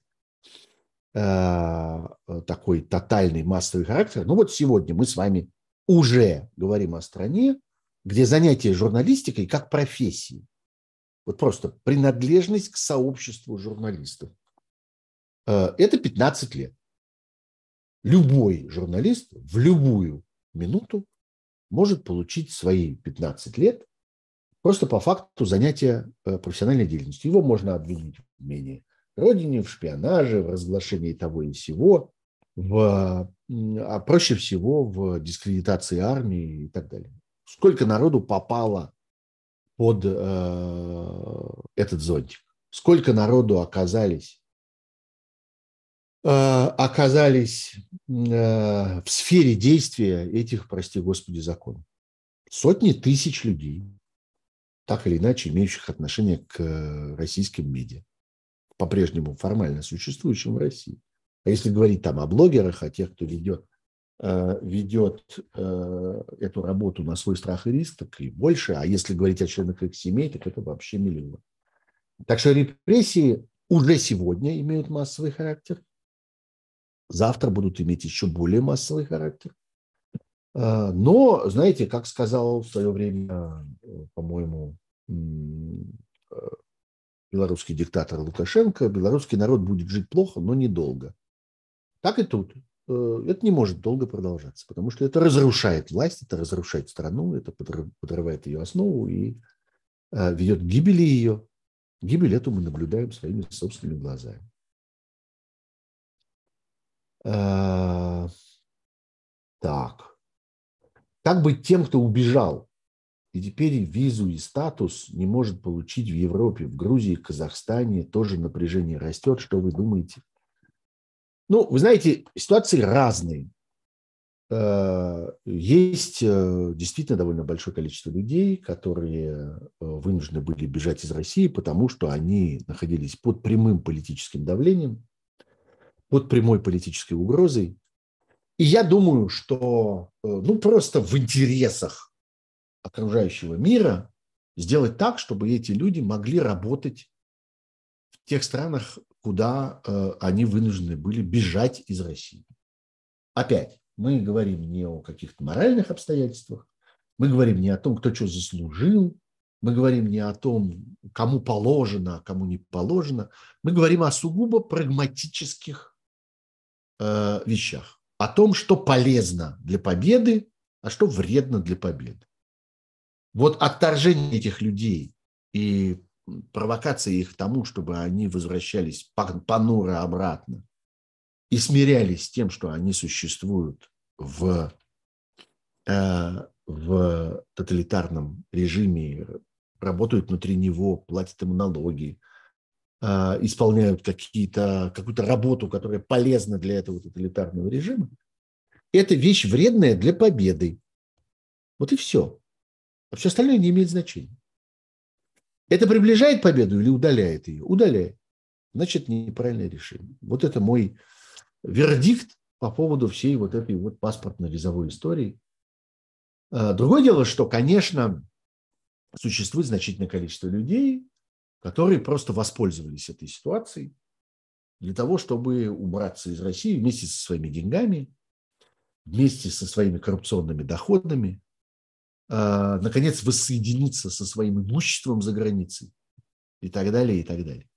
такой тотальный массовый характер. Ну вот сегодня мы с вами уже говорим о стране, где занятие журналистикой как профессии, вот просто принадлежность к сообществу журналистов, это 15 лет. Любой журналист в любую минуту может получить свои 15 лет просто по факту занятия профессиональной деятельностью. Его можно обвинить в измене родине, в шпионаже, в разглашении того и сего, а проще всего в дискредитации армии и так далее. Сколько народу попало под этот зонтик? Сколько народу оказались в сфере действия этих, прости господи, законов? Сотни тысяч людей, так или иначе имеющих отношение к российским медиа, по-прежнему формально существующим в России. А если говорить там о блогерах, о тех, кто ведет эту работу на свой страх и риск, так и больше. А если говорить о членах их семей, так это вообще миллион. Так что репрессии уже сегодня имеют массовый характер. Завтра будут иметь еще более массовый характер. Но, знаете, как сказал в свое время, по-моему, белорусский диктатор Лукашенко, белорусский народ будет жить плохо, но недолго. Так и тут. Это не может долго продолжаться, потому что это разрушает власть, это разрушает страну, это подрывает ее основу и ведет к гибели ее. Гибель эту мы наблюдаем своими собственными глазами. Так. Как быть тем, кто убежал и теперь визу и статус не может получить в Европе, в Грузии, Казахстане? Тоже напряжение растет. Что вы думаете? Ну, вы знаете, ситуации разные. Есть действительно довольно большое количество людей, которые вынуждены были бежать из России, потому что они находились под прямым политическим давлением, под прямой политической угрозой. И я думаю, что просто в интересах окружающего мира сделать так, чтобы эти люди могли работать в тех странах, куда они вынуждены были бежать из России. Опять, мы говорим не о каких-то моральных обстоятельствах, мы говорим не о том, кто что заслужил, мы говорим не о том, кому положено, а кому не положено, мы говорим о сугубо прагматических вещах, о том, что полезно для победы, а что вредно для победы. Вот отторжение этих людей и провокация их к тому, чтобы они возвращались понуро обратно и смирялись с тем, что они существуют в тоталитарном режиме, работают внутри него, платят ему налоги, исполняют какую-то работу, которая полезна для этого тоталитарного режима, это вещь вредная для победы. Вот и все. А все остальное не имеет значения. Это приближает победу или удаляет ее? Удаляет. Значит, неправильное решение. Вот это мой вердикт по поводу всей вот этой вот паспортно-визовой истории. Другое дело, что, конечно, существует значительное количество людей, которые просто воспользовались этой ситуацией для того, чтобы убраться из России вместе со своими деньгами, вместе со своими коррупционными доходами, наконец воссоединиться со своим имуществом за границей и так далее, и так далее.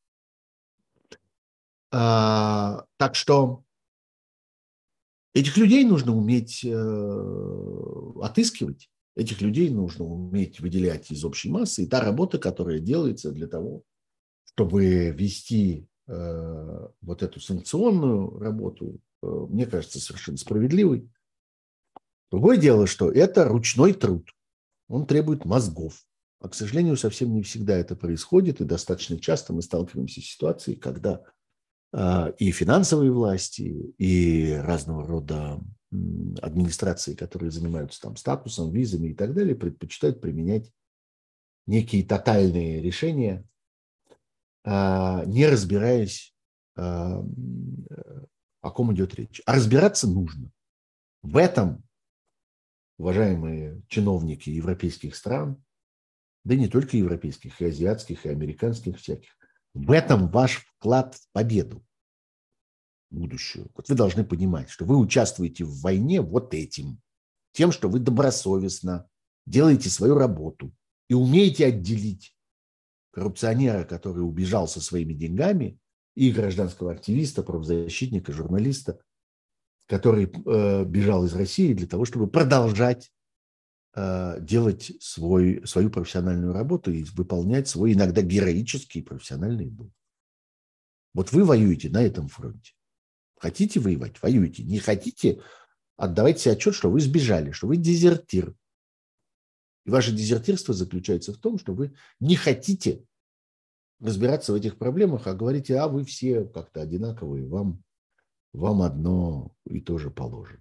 Так что этих людей нужно уметь отыскивать, этих людей нужно уметь выделять из общей массы. И та работа, которая делается для того, чтобы вести вот эту санкционную работу, мне кажется, совершенно справедливой. Другое дело, что это ручной труд. Он требует мозгов. А, к сожалению, совсем не всегда это происходит. И достаточно часто мы сталкиваемся с ситуацией, когда и финансовые власти, и разного рода администрации, которые занимаются там статусом, визами и так далее, предпочитают применять некие тотальные решения, не разбираясь, о ком идет речь. А разбираться нужно. В этом, уважаемые чиновники европейских стран, да и не только европейских, и азиатских, и американских всяких, в этом ваш вклад в победу будущую. Вот вы должны понимать, что вы участвуете в войне вот этим, тем, что вы добросовестно делаете свою работу и умеете отделить коррупционера, который убежал со своими деньгами, и гражданского активиста, правозащитника, журналиста, который бежал из России для того, чтобы продолжать делать свою профессиональную работу и выполнять свой иногда героический профессиональный долг. Вот вы воюете на этом фронте. Хотите воевать? Воюйте. Не хотите? Отдавайте себе отчет, что вы сбежали, что вы дезертир. И ваше дезертирство заключается в том, что вы не хотите разбираться в этих проблемах, а говорите, а вы все как-то одинаковые, вам одно и то же положено.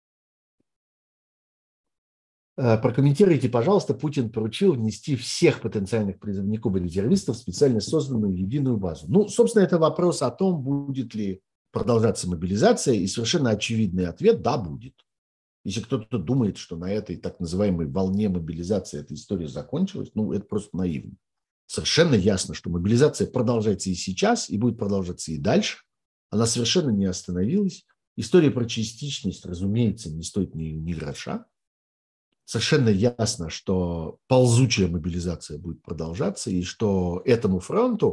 Прокомментируйте, пожалуйста, Путин поручил внести всех потенциальных призывников и резервистов в специально созданную единую базу. Ну, собственно, это вопрос о том, будет ли продолжаться мобилизация, и совершенно очевидный ответ – да, будет. Если кто-то думает, что на этой так называемой волне мобилизации эта история закончилась, ну, это просто наивно. Совершенно ясно, что мобилизация продолжается и сейчас, и будет продолжаться и дальше. Она совершенно не остановилась. История про частичность, разумеется, не стоит ни гроша. Совершенно ясно, что ползучая мобилизация будет продолжаться, и что этому фронту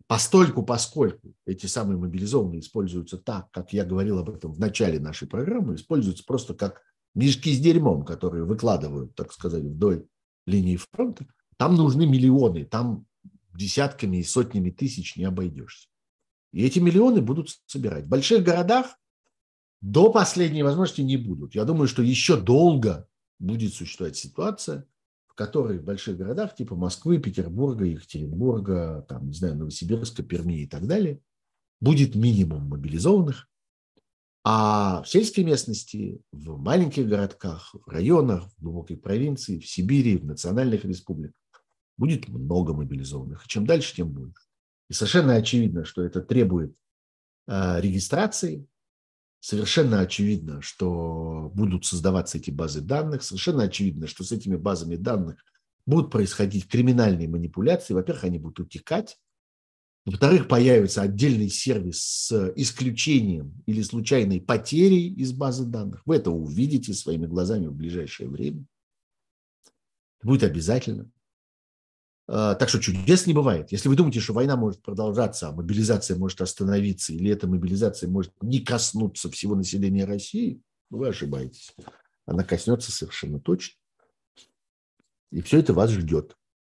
поскольку эти самые мобилизованные используются так, как я говорил об этом в начале нашей программы, используются просто как мешки с дерьмом, которые выкладывают, так сказать, вдоль линии фронта, там нужны миллионы, там десятками и сотнями тысяч не обойдешься. И эти миллионы будут собирать. В больших городах до последней возможности не будут. Я думаю, что еще долго будет существовать ситуация, в которой в больших городах типа Москвы, Петербурга, Екатеринбурга, там, не знаю, Новосибирска, Перми и так далее, будет минимум мобилизованных, а в сельской местности, в маленьких городках, в районах, в глубокой провинции, в Сибири, в национальных республиках будет много мобилизованных. И чем дальше, тем больше. И совершенно очевидно, что это требует регистрации. Совершенно очевидно, что будут создаваться эти базы данных. Совершенно очевидно, что с этими базами данных будут происходить криминальные манипуляции. Во-первых, они будут утекать. Во-вторых, появится отдельный сервис с исключением или случайной потерей из базы данных. Вы это увидите своими глазами в ближайшее время. Это будет обязательно. Так что чудес не бывает. Если вы думаете, что война может продолжаться, а мобилизация может остановиться, или эта мобилизация может не коснуться всего населения России, вы ошибаетесь. Она коснется совершенно точно. И все это вас ждет.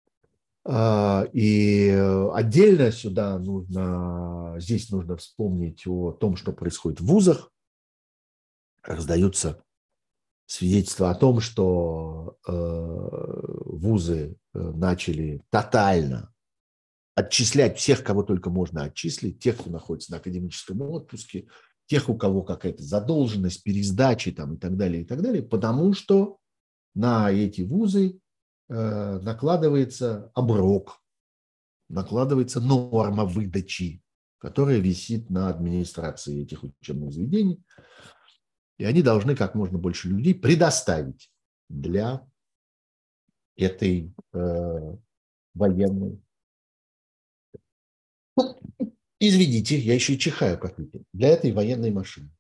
И отдельно здесь нужно вспомнить о том, что происходит в вузах. Раздаются свидетельства о том, что вузы начали тотально отчислять всех, кого только можно отчислить, тех, кто находится на академическом отпуске, тех, у кого какая-то задолженность, пересдачи там, и так далее, потому что на эти вузы накладывается оброк, накладывается норма выдачи, которая висит на администрации этих учебных заведений, и они должны как можно больше людей предоставить для этой военной. Извините, я еще и чихаю, как видите, для этой военной машины.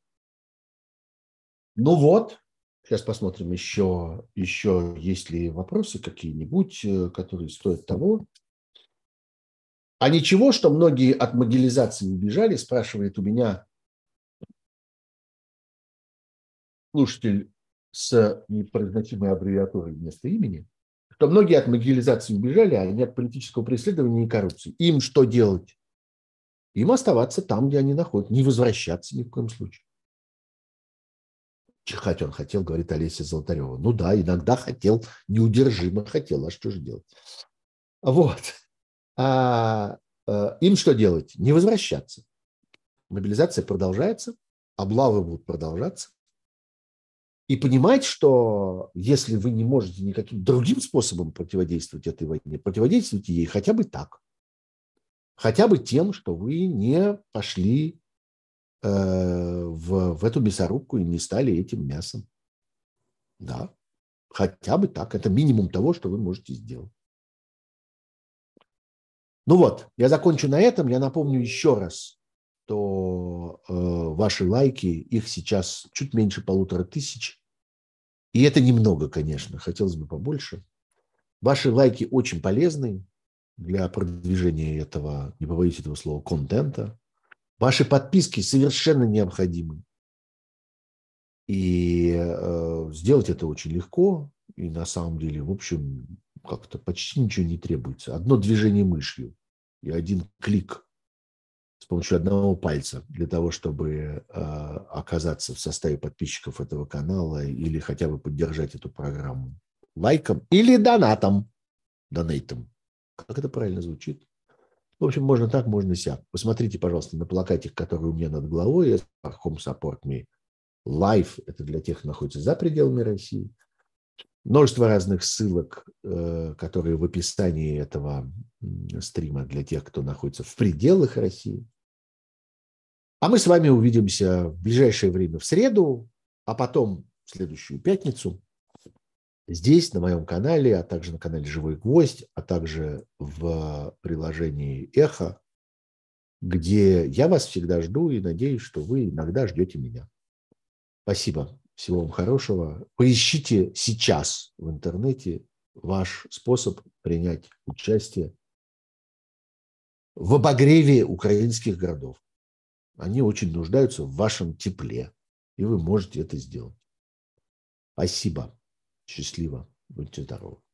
Ну вот, сейчас посмотрим еще есть ли вопросы какие-нибудь, которые стоят того. А ничего, что многие от мобилизации убежали, спрашивает у меня слушатель с непроизносимой аббревиатурой вместо имени, что многие от мобилизации убежали, а не от политического преследования и коррупции. Им что делать? Им оставаться там, где они находятся, не возвращаться ни в коем случае. Чихать он хотел, говорит Олеся Золотарева. Ну да, иногда хотел, неудержимо хотел, а что же делать? Вот. Им что делать? Не возвращаться. Мобилизация продолжается, облавы будут продолжаться. И понимать, что если вы не можете никаким другим способом противодействовать этой войне, противодействуйте ей хотя бы так. Хотя бы тем, что вы не пошли в эту мясорубку и не стали этим мясом. Да, хотя бы так. Это минимум того, что вы можете сделать. Ну вот, я закончу на этом. Я напомню еще раз, что ваши лайки, их сейчас чуть меньше 1500. И это немного, конечно, хотелось бы побольше. Ваши лайки очень полезны для продвижения этого, не побоюсь этого слова, контента. Ваши подписки совершенно необходимы. И сделать это очень легко. И на самом деле, в общем, как-то почти ничего не требуется. Одно движение мышью и один клик с помощью одного пальца для того, чтобы оказаться в составе подписчиков этого канала или хотя бы поддержать эту программу лайком или донатом. Донейтом. Как это правильно звучит? В общем, можно так, можно сяк. Посмотрите, пожалуйста, на плакатик, который у меня над головой. Home Support Me Live. Это для тех, кто находится за пределами России. Множество разных ссылок, которые в описании этого стрима для тех, кто находится в пределах России. А мы с вами увидимся в ближайшее время в среду, а потом в следующую пятницу здесь, на моем канале, а также на канале «Живой гвоздь», а также в приложении «Эхо», где я вас всегда жду и надеюсь, что вы иногда ждете меня. Спасибо. Всего вам хорошего. Поищите сейчас в интернете ваш способ принять участие в обогреве украинских городов. Они очень нуждаются в вашем тепле, и вы можете это сделать. Спасибо. Счастливо. Будьте здоровы.